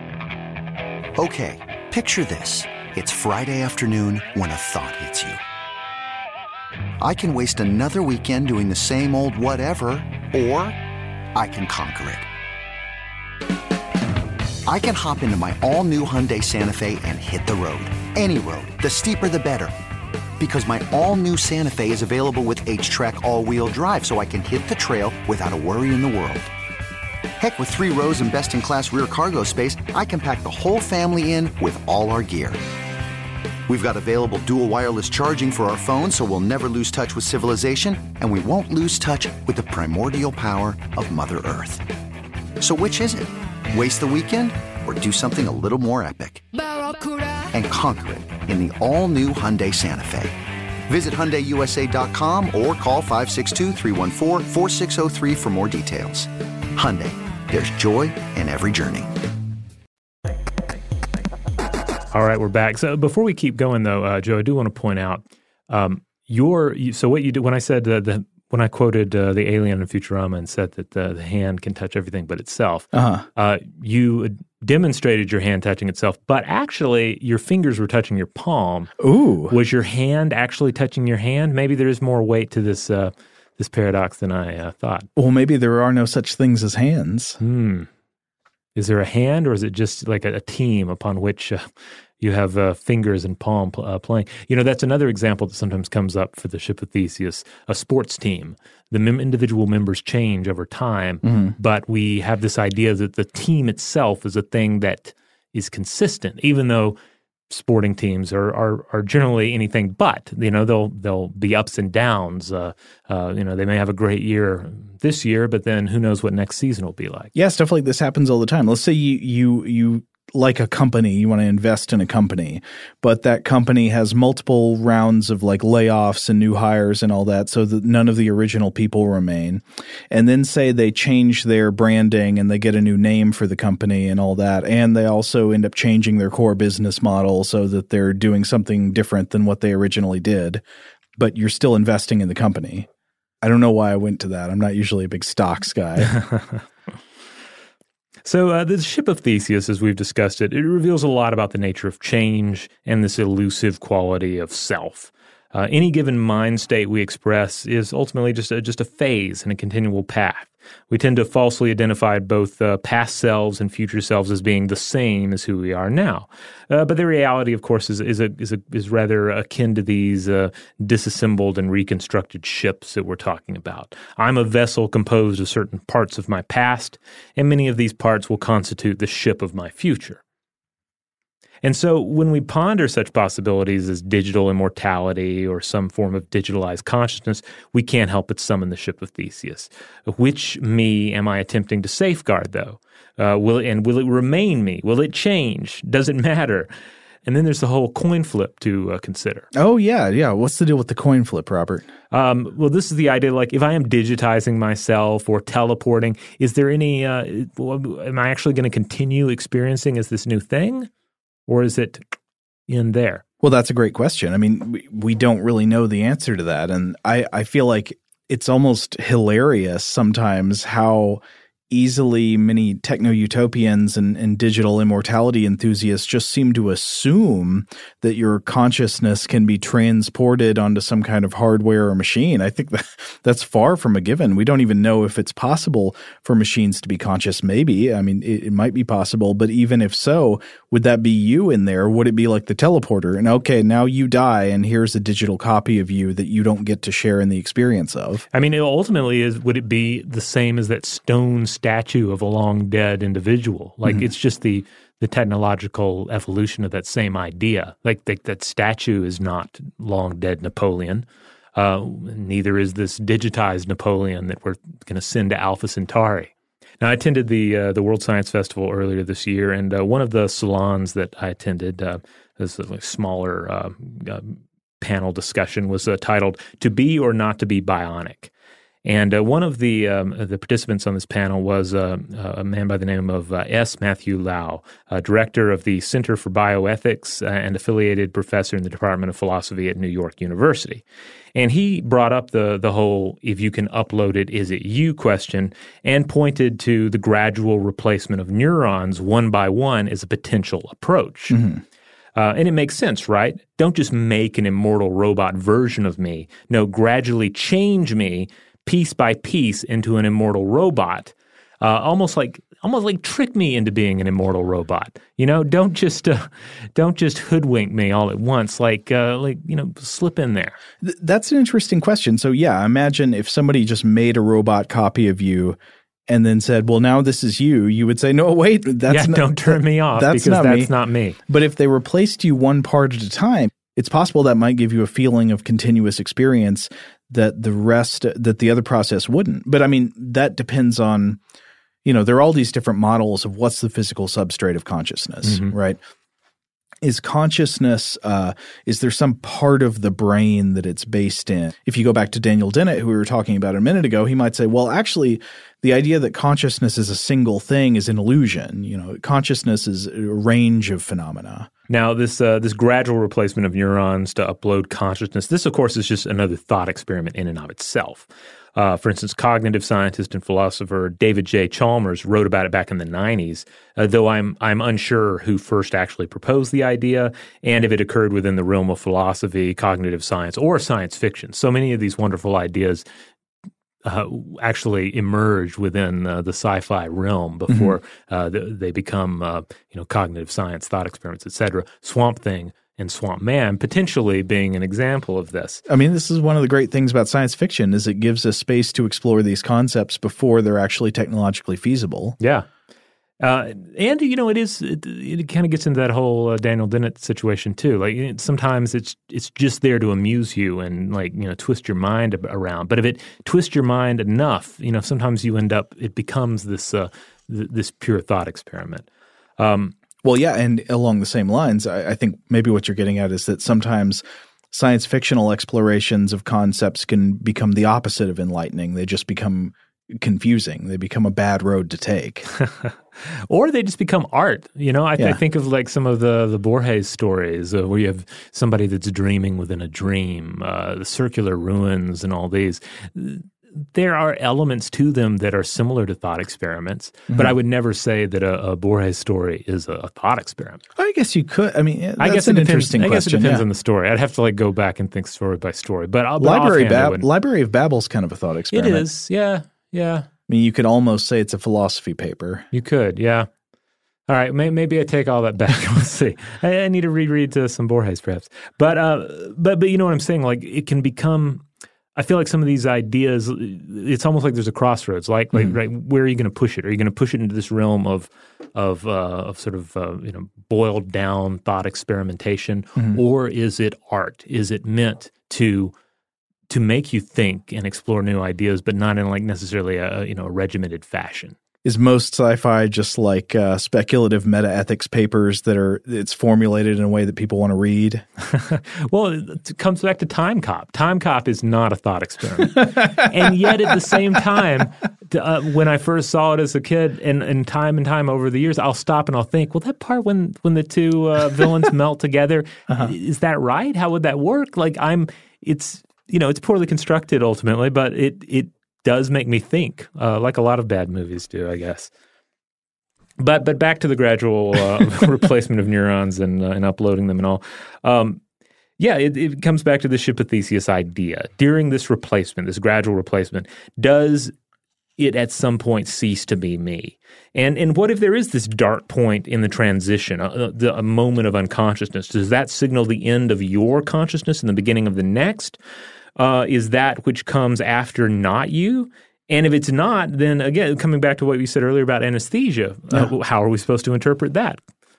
Okay, picture this. It's Friday afternoon when a thought hits you. I can waste another weekend doing the same old whatever, or I can conquer it. I can hop into my all-new Hyundai Santa Fe and hit the road. Any road. The steeper, the better. Because my all-new Santa Fe is available with H-Track all-wheel drive, so I can hit the trail without a worry in the world. Heck, with three rows and best-in-class rear cargo space, I can pack the whole family in with all our gear. We've got available dual wireless charging for our phones, so we'll never lose touch with civilization, and we won't lose touch with the primordial power of Mother Earth. So which is it? Waste the weekend or do something a little more epic? And conquer it in the all-new Hyundai Santa Fe. Visit Hyundai U S A dot com or call five six two, three one four, four six zero three for more details. Hyundai, there's joy in every journey. All right, we're back. So before we keep going, though, uh, Joe, I do want to point out um, your. You, so what you did when I said uh, the when I quoted uh, the alien in Futurama and said that the, the hand can touch everything but itself, Uh-huh. uh, you demonstrated your hand touching itself, but actually your fingers were touching your palm. Ooh, Was your hand actually touching your hand? Maybe there is more weight to this uh, this paradox than I uh, thought. Well, maybe there are no such things as hands. Hmm. Is there a hand, or is it just like a, a team upon which uh, you have uh, fingers and palm pl- uh, playing? You know, that's another example that sometimes comes up for the Ship of Theseus, a sports team. The mem- individual members change over time, mm-hmm. but we have this idea that the team itself is a thing that is consistent, even though sporting teams are, are are generally anything but. You know, they'll they'll be ups and downs. Uh, uh, you know, they may have a great year this year, but then who knows what next season will be like. Yeah, stuff like this happens all the time. Let's say you you you like a company, you want to invest in a company, but that company has multiple rounds of like layoffs and new hires and all that, so that none of the original people remain. And then say they change their branding and they get a new name for the company and all that, and they also end up changing their core business model so that they're doing something different than what they originally did, but you're still investing in the company. I don't know why I went to that. I'm not usually a big stocks guy. So uh, the Ship of Theseus, as we've discussed it, it reveals a lot about the nature of change and this elusive quality of self. Uh, any given mind state we express is ultimately just a, just a phase and a continual path. We tend to falsely identify both uh, past selves and future selves as being the same as who we are now. Uh, but the reality, of course, is is a, is, a, is rather akin to these uh, disassembled and reconstructed ships that we're talking about. I'm a vessel composed of certain parts of my past, and many of these parts will constitute the ship of my future. And so when we ponder such possibilities as digital immortality or some form of digitalized consciousness, we can't help but summon the Ship of Theseus. Which me am I attempting to safeguard, though? Uh, will it, and will it remain me? Will it change? Does it matter? And then there's the whole coin flip to uh, consider. Oh, yeah, yeah. What's the deal with the coin flip, Robert? Um, well, this is the idea, like, if I am digitizing myself or teleporting, is there any, uh, am I actually going to continue experiencing as this new thing? Or is it in there? Well, that's a great question. I mean, we, we don't really know the answer to that. And I, I feel like it's almost hilarious sometimes how easily many techno-utopians and, and digital immortality enthusiasts just seem to assume that your consciousness can be transported onto some kind of hardware or machine. I think that that's far from a given. We don't even know if it's possible for machines to be conscious. Maybe. I mean, it, it might be possible, but even if so, would that be you in there? Would it be like the teleporter? And okay, now you die, and here's a digital copy of you that you don't get to share in the experience of. I mean, it ultimately, is would it be the same as that stone statue of a long dead individual? Like, mm-hmm. It's just the the technological evolution of that same idea. Like, the, that statue is not long dead Napoleon. Uh, neither is this digitized Napoleon that we're going to send to Alpha Centauri. Now, I attended the uh, the World Science Festival earlier this year, and uh, one of the salons that I attended, uh, this like smaller uh, uh, panel discussion, was uh, titled "To Be or Not to Be Bionic." And uh, one of the um, the participants on this panel was uh, a man by the name of uh, S. Matthew Lau, uh, director of the Center for Bioethics uh, and affiliated professor in the Department of Philosophy at New York University. And he brought up the the whole "if you can upload it, is it you?" question, and pointed to the gradual replacement of neurons one by one as a potential approach. Mm-hmm. Uh, and it makes sense, right? Don't just make an immortal robot version of me. No, gradually change me piece by piece into an immortal robot, uh, almost like almost like trick me into being an immortal robot. You know, don't just uh, don't just hoodwink me all at once. Like uh, like you know, slip in there. Th- that's an interesting question. So yeah, imagine if somebody just made a robot copy of you and then said, "Well, now this is you." You would say, "No, wait, that's yeah, not, don't turn me off that's because not that's me. not me." But if they replaced you one part at a time, it's possible that might give you a feeling of continuous experience that the rest, that the other process wouldn't. But I mean, that depends on, you know, there are all these different models of what's the physical substrate of consciousness, mm-hmm. right? Is consciousness, uh, is there some part of the brain that it's based in? If you go back to Daniel Dennett, who we were talking about a minute ago, he might say, well, actually, the idea that consciousness is a single thing is an illusion. You know, consciousness is a range of phenomena. Now, this uh, this gradual replacement of neurons to upload consciousness, this, of course, is just another thought experiment in and of itself. Uh, for instance, cognitive scientist and philosopher David J. Chalmers wrote about it back in the nineties, uh, though I'm I'm unsure who first actually proposed the idea and if it occurred within the realm of philosophy, cognitive science, or science fiction. So many of these wonderful ideas uh, actually emerge within uh, the sci-fi realm before mm-hmm. uh, they, they become, uh, you know, cognitive science, thought experiments, et cetera. Swamp Thing and Swamp Man potentially being an example of this. I mean, this is one of the great things about science fiction is it gives us space to explore these concepts before they're actually technologically feasible. Yeah. Uh, and, you know, it is, it, it kind of gets into that whole uh, Daniel Dennett situation too. Like it, sometimes it's it's just there to amuse you and like, you know, twist your mind around. But if it twists your mind enough, you know, sometimes you end up, it becomes this, uh, th- this pure thought experiment. Um, well, yeah. And along the same lines, I, I think maybe what you're getting at is that sometimes science fictional explorations of concepts can become the opposite of enlightening. They just become confusing. They become a bad road to take. Or they just become art. You know, I, yeah. I think of like some of the, the Borges stories uh, where you have somebody that's dreaming within a dream, uh, the circular ruins and all these. There are elements to them that are similar to thought experiments, mm-hmm. but I would never say that a, a Borges story is a, a thought experiment. I guess you could. I mean, that's I guess an it depends, interesting I question. guess it depends yeah. on the story. I'd have to like go back and think story by story. But, but Library, Bab- Bab- Library of Babel's kind of a thought experiment. It is, yeah, yeah. I mean, you could almost say it's a philosophy paper. You could, yeah. All right, may, maybe I take all that back. We'll see. I, I need to reread uh, some Borges, perhaps. But, uh, but, but you know what I'm saying? Like, it can become. I feel like some of these ideas. It's almost like there's a crossroads. Like, like, mm-hmm. right? Where are you going to push it? Are you going to push it into this realm of, of, uh, of sort of, uh, you know, boiled down thought experimentation, mm-hmm. or is it art? Is it meant to? to make you think and explore new ideas, but not in like necessarily a, you know, a regimented fashion. Is most sci-fi just like uh, speculative meta-ethics papers that are, it's formulated in a way that people want to read? Well, it comes back to Time Cop. Time Cop is not a thought experiment. And yet at the same time, uh, when I first saw it as a kid and, and time and time over the years, I'll stop and I'll think, well, that part when, when the two uh, villains melt together, uh-huh. is that right? How would that work? Like I'm, it's, you know, it's poorly constructed ultimately, but it it does make me think, uh, like a lot of bad movies do, I guess. But but back to the gradual uh, replacement of neurons and uh, and uploading them and all. Um, yeah, it, it comes back to the ship of Theseus idea. During this replacement, this gradual replacement, does it at some point cease to be me? And and what if there is this dark point in the transition, a, a moment of unconsciousness? Does that signal the end of your consciousness and the beginning of the next? Uh, is that which comes after not you? And if it's not, then again, coming back to what we said earlier about anesthesia, yeah. uh, how are we supposed to interpret that?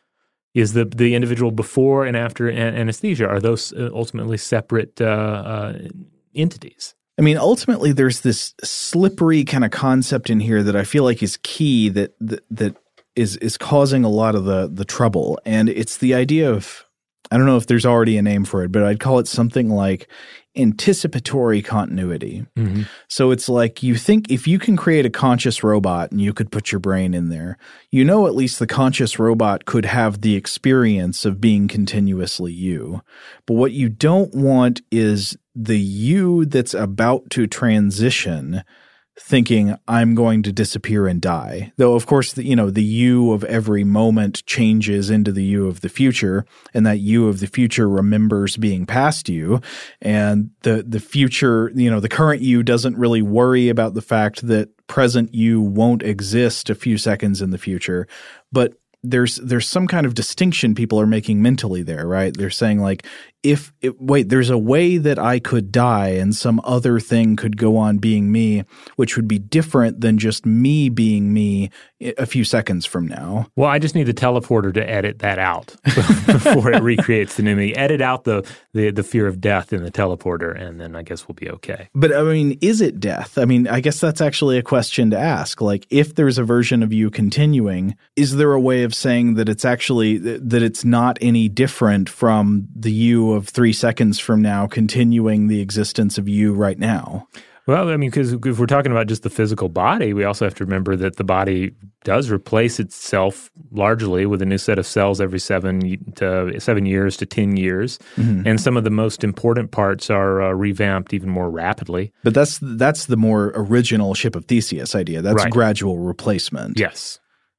Is the the individual before and after an- anesthesia, are those ultimately separate uh, uh, entities? I mean, ultimately, there's this slippery kind of concept in here that I feel like is key that that, that is is causing a lot of the the trouble, and it's the idea of, I don't know if there's already a name for it, but I'd call it something like anticipatory continuity. Mm-hmm. So it's like you think if you can create a conscious robot and you could put your brain in there, you know at least the conscious robot could have the experience of being continuously you. But what you don't want is the you that's about to transition thinking I'm going to disappear and die. Though, of course, the, you know, the you of every moment changes into the you of the future, and that you of the future remembers being past you. And the, the future, you know, the current you doesn't really worry about the fact that present you won't exist a few seconds in the future. But there's there's some kind of distinction people are making mentally there, right? They're saying like, if it, wait, there's a way that I could die and some other thing could go on being me, which would be different than just me being me a few seconds from now. Well, I just need the teleporter to edit that out before it recreates the new me. Edit out the, the the fear of death in the teleporter, and then I guess we'll be okay. But I mean, is it death? I mean, I guess that's actually a question to ask. Like, if there's a version of you continuing, is there a way of saying that it's actually that it's not any different from the you of three seconds from now continuing the existence of you right now? Well, I mean, because if we're talking about just the physical body, we also have to remember that the body does replace itself largely with a new set of cells every seven to seven years to ten years, mm-hmm. and some of the most important parts are uh, revamped even more rapidly. But that's that's the more original Ship of Theseus idea. That's right. Gradual replacement. Yes.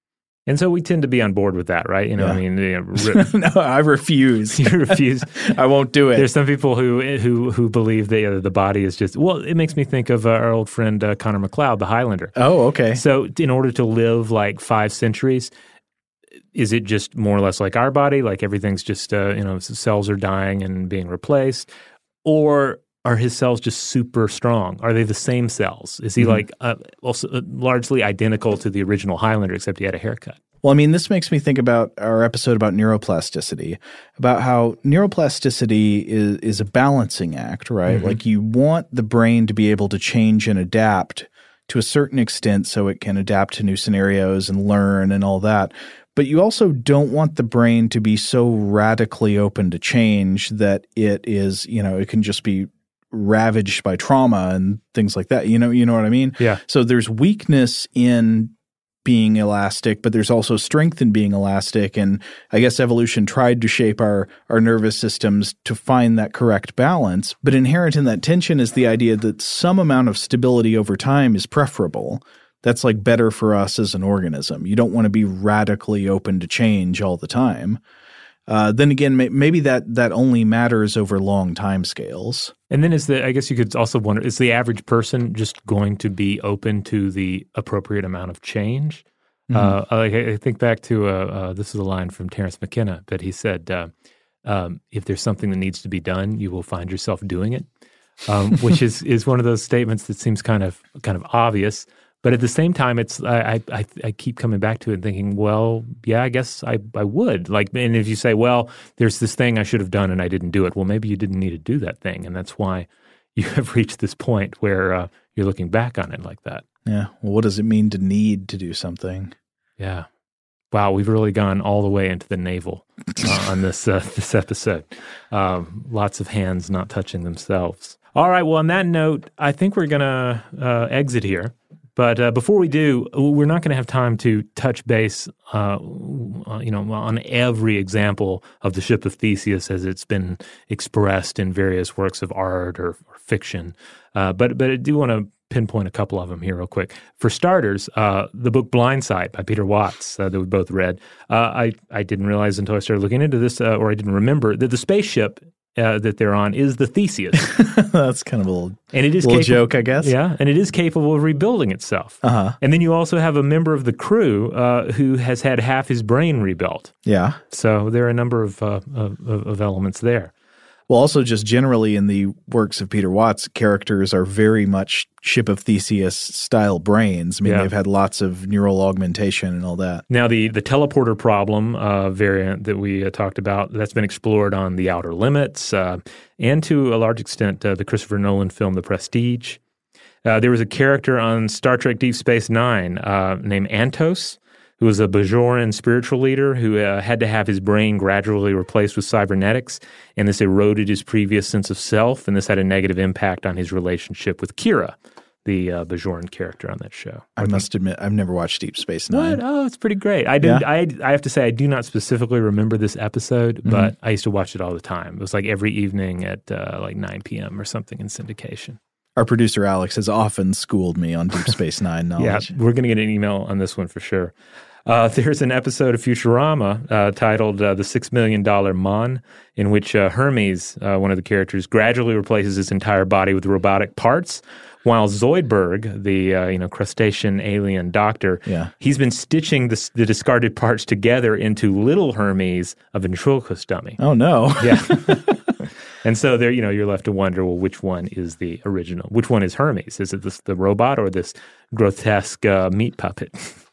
And so we tend to be on board with that, right? You know, yeah. I mean, you know, re- no, I refuse. You refuse. I won't do it. There's some people who who who believe that uh, the body is just. Well, it makes me think of uh, our old friend uh, Connor McLeod, the Highlander. Oh, okay. So, in order to live like five centuries, is it just more or less like our body? Like everything's just uh, you know, cells are dying and being replaced, or are his cells just super strong? Are they the same cells? Is he mm-hmm. like uh, also uh, largely identical to the original Highlander, except he had a haircut? Well, I mean, this makes me think about our episode about neuroplasticity, about how neuroplasticity is, is a balancing act, right? Mm-hmm. Like you want the brain to be able to change and adapt to a certain extent so it can adapt to new scenarios and learn and all that. But you also don't want the brain to be so radically open to change that it is, you know, it can just be ravaged by trauma and things like that. You know, you know what I mean? Yeah. So there's weakness in being elastic, but there's also strength in being elastic. And I guess evolution tried to shape our, our nervous systems to find that correct balance. But inherent in that tension is the idea that some amount of stability over time is preferable. That's like better for us as an organism. You don't want to be radically open to change all the time. Uh, then again, may, maybe that that only matters over long time scales. And then is the I guess you could also wonder, is the average person just going to be open to the appropriate amount of change? Mm-hmm. Uh, like I think back to uh, uh, this is a line from Terence McKenna, but he said, uh, um, "If there's something that needs to be done, you will find yourself doing it," um, which is is one of those statements that seems kind of kind of obvious. But at the same time, it's I, I I keep coming back to it and thinking, well, yeah, I guess I, I would. Like, and if you say, well, there's this thing I should have done and I didn't do it, well, maybe you didn't need to do that thing. And that's why you have reached this point where uh, you're looking back on it like that. Yeah. Well, what does it mean to need to do something? Yeah. Wow, we've really gone all the way into the navel uh, on this uh, this episode. Um, lots of hands not touching themselves. All right. Well, on that note, I think we're going to uh, exit here. But uh, before we do, we're not going to have time to touch base, uh, you know, on every example of the ship of Theseus as it's been expressed in various works of art or, or fiction. Uh, but but I do want to pinpoint a couple of them here real quick. For starters, uh, the book Blindside by Peter Watts uh, that we both read. Uh, I I didn't realize until I started looking into this, uh, or I didn't remember that the spaceship Uh, that they're on is the Theseus. That's kind of a little, and it is little capable, joke, I guess. Yeah, and it is capable of rebuilding itself. Uh-huh. And then you also have a member of the crew uh, who has had half his brain rebuilt. Yeah. So there are a number of, uh, of, of elements there. Well, also just generally in the works of Peter Watts, characters are very much Ship of Theseus style brains. I mean, yeah. they've had lots of neural augmentation and all that. Now, the the teleporter problem uh, variant that we uh, talked about, that's been explored on The Outer Limits uh, and to a large extent uh, the Christopher Nolan film The Prestige. Uh, there was a character on Star Trek Deep Space Nine uh, named Antos, who was a Bajoran spiritual leader who uh, had to have his brain gradually replaced with cybernetics, and this eroded his previous sense of self, and this had a negative impact on his relationship with Kira, the uh, Bajoran character on that show. I or must the, admit, I've never watched Deep Space Nine. What? Oh, it's pretty great. I didn't. Yeah. I I have to say, I do not specifically remember this episode, mm-hmm. but I used to watch it all the time. It was like every evening at uh, like nine p.m. or something in syndication. Our producer, Alex, has often schooled me on Deep Space Nine knowledge. Yeah, we're going to get an email on this one for sure. Uh, there's an episode of Futurama uh, titled uh, The Six Million Dollar Mon, in which uh, Hermes, uh, one of the characters, gradually replaces his entire body with robotic parts, while Zoidberg, the uh, you know crustacean alien doctor, yeah. he's been stitching the, the discarded parts together into little Hermes, a ventriloquist dummy. Oh, no. Yeah. And so there, you know, you're left to wonder, well, which one is the original? Which one is Hermes? Is it this, the robot or this grotesque uh, meat puppet?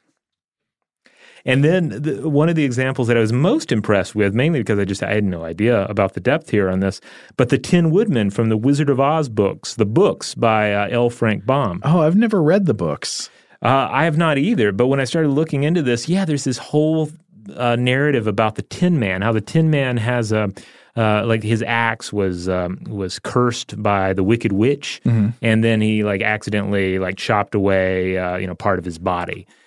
And then the, one of the examples that I was most impressed with, mainly because I just I had no idea about the depth here on this, but the Tin Woodman from the Wizard of Oz books, the books by uh, L. Frank Baum. Oh, I've never read the books. Uh, I have not either, but when I started looking into this, yeah, there's this whole uh, narrative about the Tin Man, how the Tin Man has a uh, like his axe was um, was cursed by the Wicked Witch, mm-hmm. and then he like accidentally like chopped away uh, you know part of his body.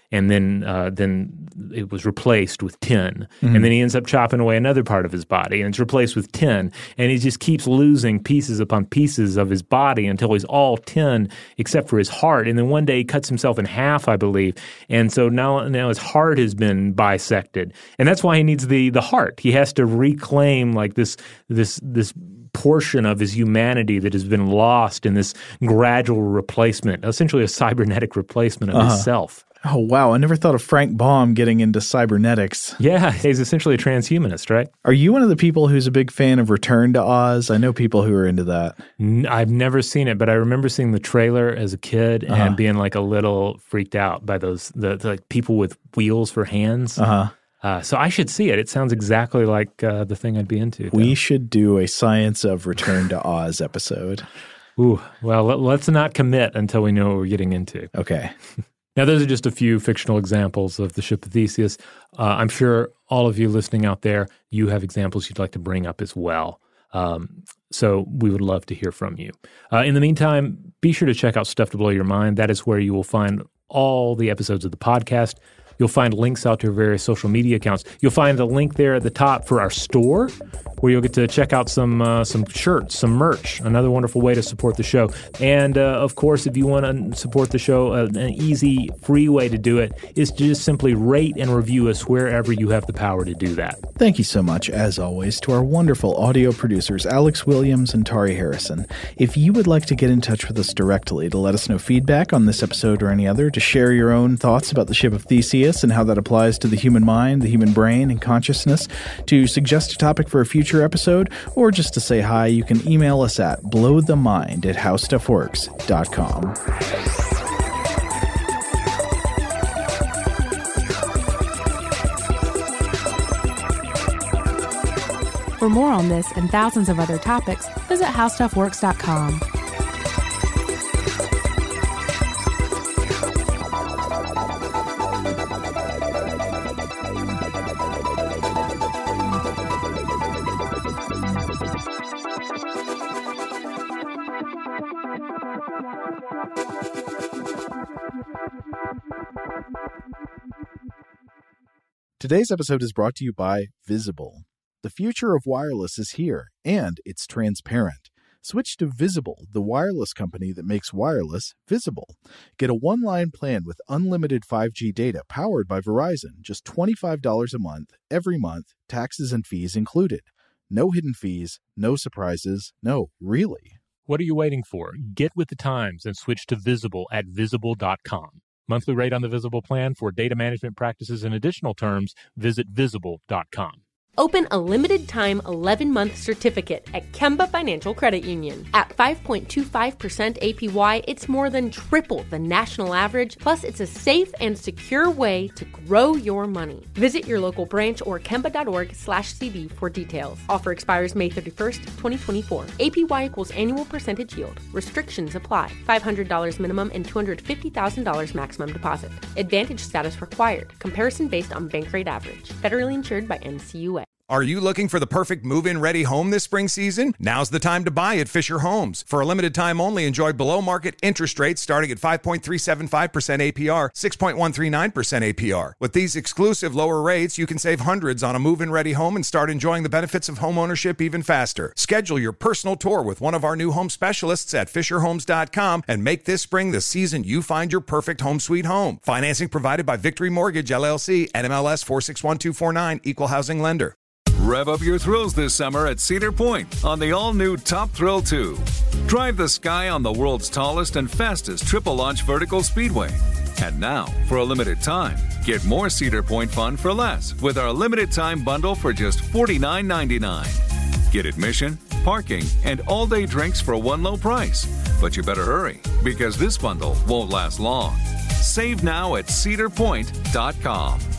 and then uh, then it was replaced with tin. Mm-hmm. And then he ends up chopping away another part of his body, and it's replaced with tin. And he just keeps losing pieces upon pieces of his body until he's all tin except for his heart. And then one day he cuts himself in half, I believe. And so now, now his heart has been bisected. And that's why he needs the the heart. He has to reclaim like this this this portion of his humanity that has been lost in this gradual replacement, essentially a cybernetic replacement of uh-huh. himself. Oh, wow. I never thought of Frank Baum getting into cybernetics. Yeah, he's essentially a transhumanist, right? Are you one of the people who's a big fan of Return to Oz? I know people who are into that. N- I've never seen it, but I remember seeing the trailer as a kid uh-huh. and being like a little freaked out by those the, the like people with wheels for hands. Uh-huh. Uh, so I should see it. It sounds exactly like uh, the thing I'd be into. We though. should do a Science of Return to Oz episode. Ooh, well, let, let's not commit until we know what we're getting into. Okay. Now, those are just a few fictional examples of the ship of Theseus. Uh, I'm sure all of you listening out there, you have examples you'd like to bring up as well. Um, so we would love to hear from you. Uh, in the meantime, be sure to check out Stuff to Blow Your Mind. That is where you will find all the episodes of the podcast. You'll find links out to our various social media accounts. You'll find a link there at the top for our store, where you'll get to check out some uh, some shirts, some merch, another wonderful way to support the show. And, uh, of course, if you want to support the show, uh, an easy, free way to do it is to just simply rate and review us wherever you have the power to do that. Thank you so much, as always, to our wonderful audio producers, Alex Williams and Tari Harrison. If you would like to get in touch with us directly to let us know feedback on this episode or any other, to share your own thoughts about the ship of Theseus and how that applies to the human mind, the human brain, and consciousness, to suggest a topic for a future episode, or just to say hi, you can email us at blowthemind at howstuffworks dot com. For more on this and thousands of other topics, visit how stuff works dot com. Today's episode is brought to you by Visible. The future of wireless is here, and it's transparent. Switch to Visible, the wireless company that makes wireless visible. Get a one-line plan with unlimited five G data powered by Verizon, just twenty-five dollars a month, every month, taxes and fees included. No hidden fees, no surprises, no, really. What are you waiting for? Get with the times and switch to Visible at visible dot com. Monthly rate on the Visible plan. For data management practices and additional terms, visit visible dot com. Open a limited-time eleven-month certificate at Kemba Financial Credit Union. At five point two five percent A P Y, it's more than triple the national average, plus it's a safe and secure way to grow your money. Visit your local branch or kemba.org slash CD for details. Offer expires May thirty-first, twenty twenty-four. A P Y equals annual percentage yield. Restrictions apply. five hundred dollars minimum and two hundred fifty thousand dollars maximum deposit. Advantage status required. Comparison based on bank rate average. Federally insured by N C U A. Are you looking for the perfect move-in ready home this spring season? Now's the time to buy at Fisher Homes. For a limited time only, enjoy below-market interest rates starting at five point three seven five percent A P R, six point one three nine percent A P R. With these exclusive lower rates, you can save hundreds on a move-in ready home and start enjoying the benefits of home ownership even faster. Schedule your personal tour with one of our new home specialists at fisher homes dot com and make this spring the season you find your perfect home sweet home. Financing provided by Victory Mortgage, L L C, N M L S four six one two four nine, Equal Housing Lender. Rev up your thrills this summer at Cedar Point on the all-new Top Thrill two. Drive the sky on the world's tallest and fastest triple-launch vertical speedway. And now, for a limited time, get more Cedar Point fun for less with our limited-time bundle for just forty-nine ninety-nine. Get admission, parking, and all-day drinks for one low price. But you better hurry, because this bundle won't last long. Save now at cedar point dot com.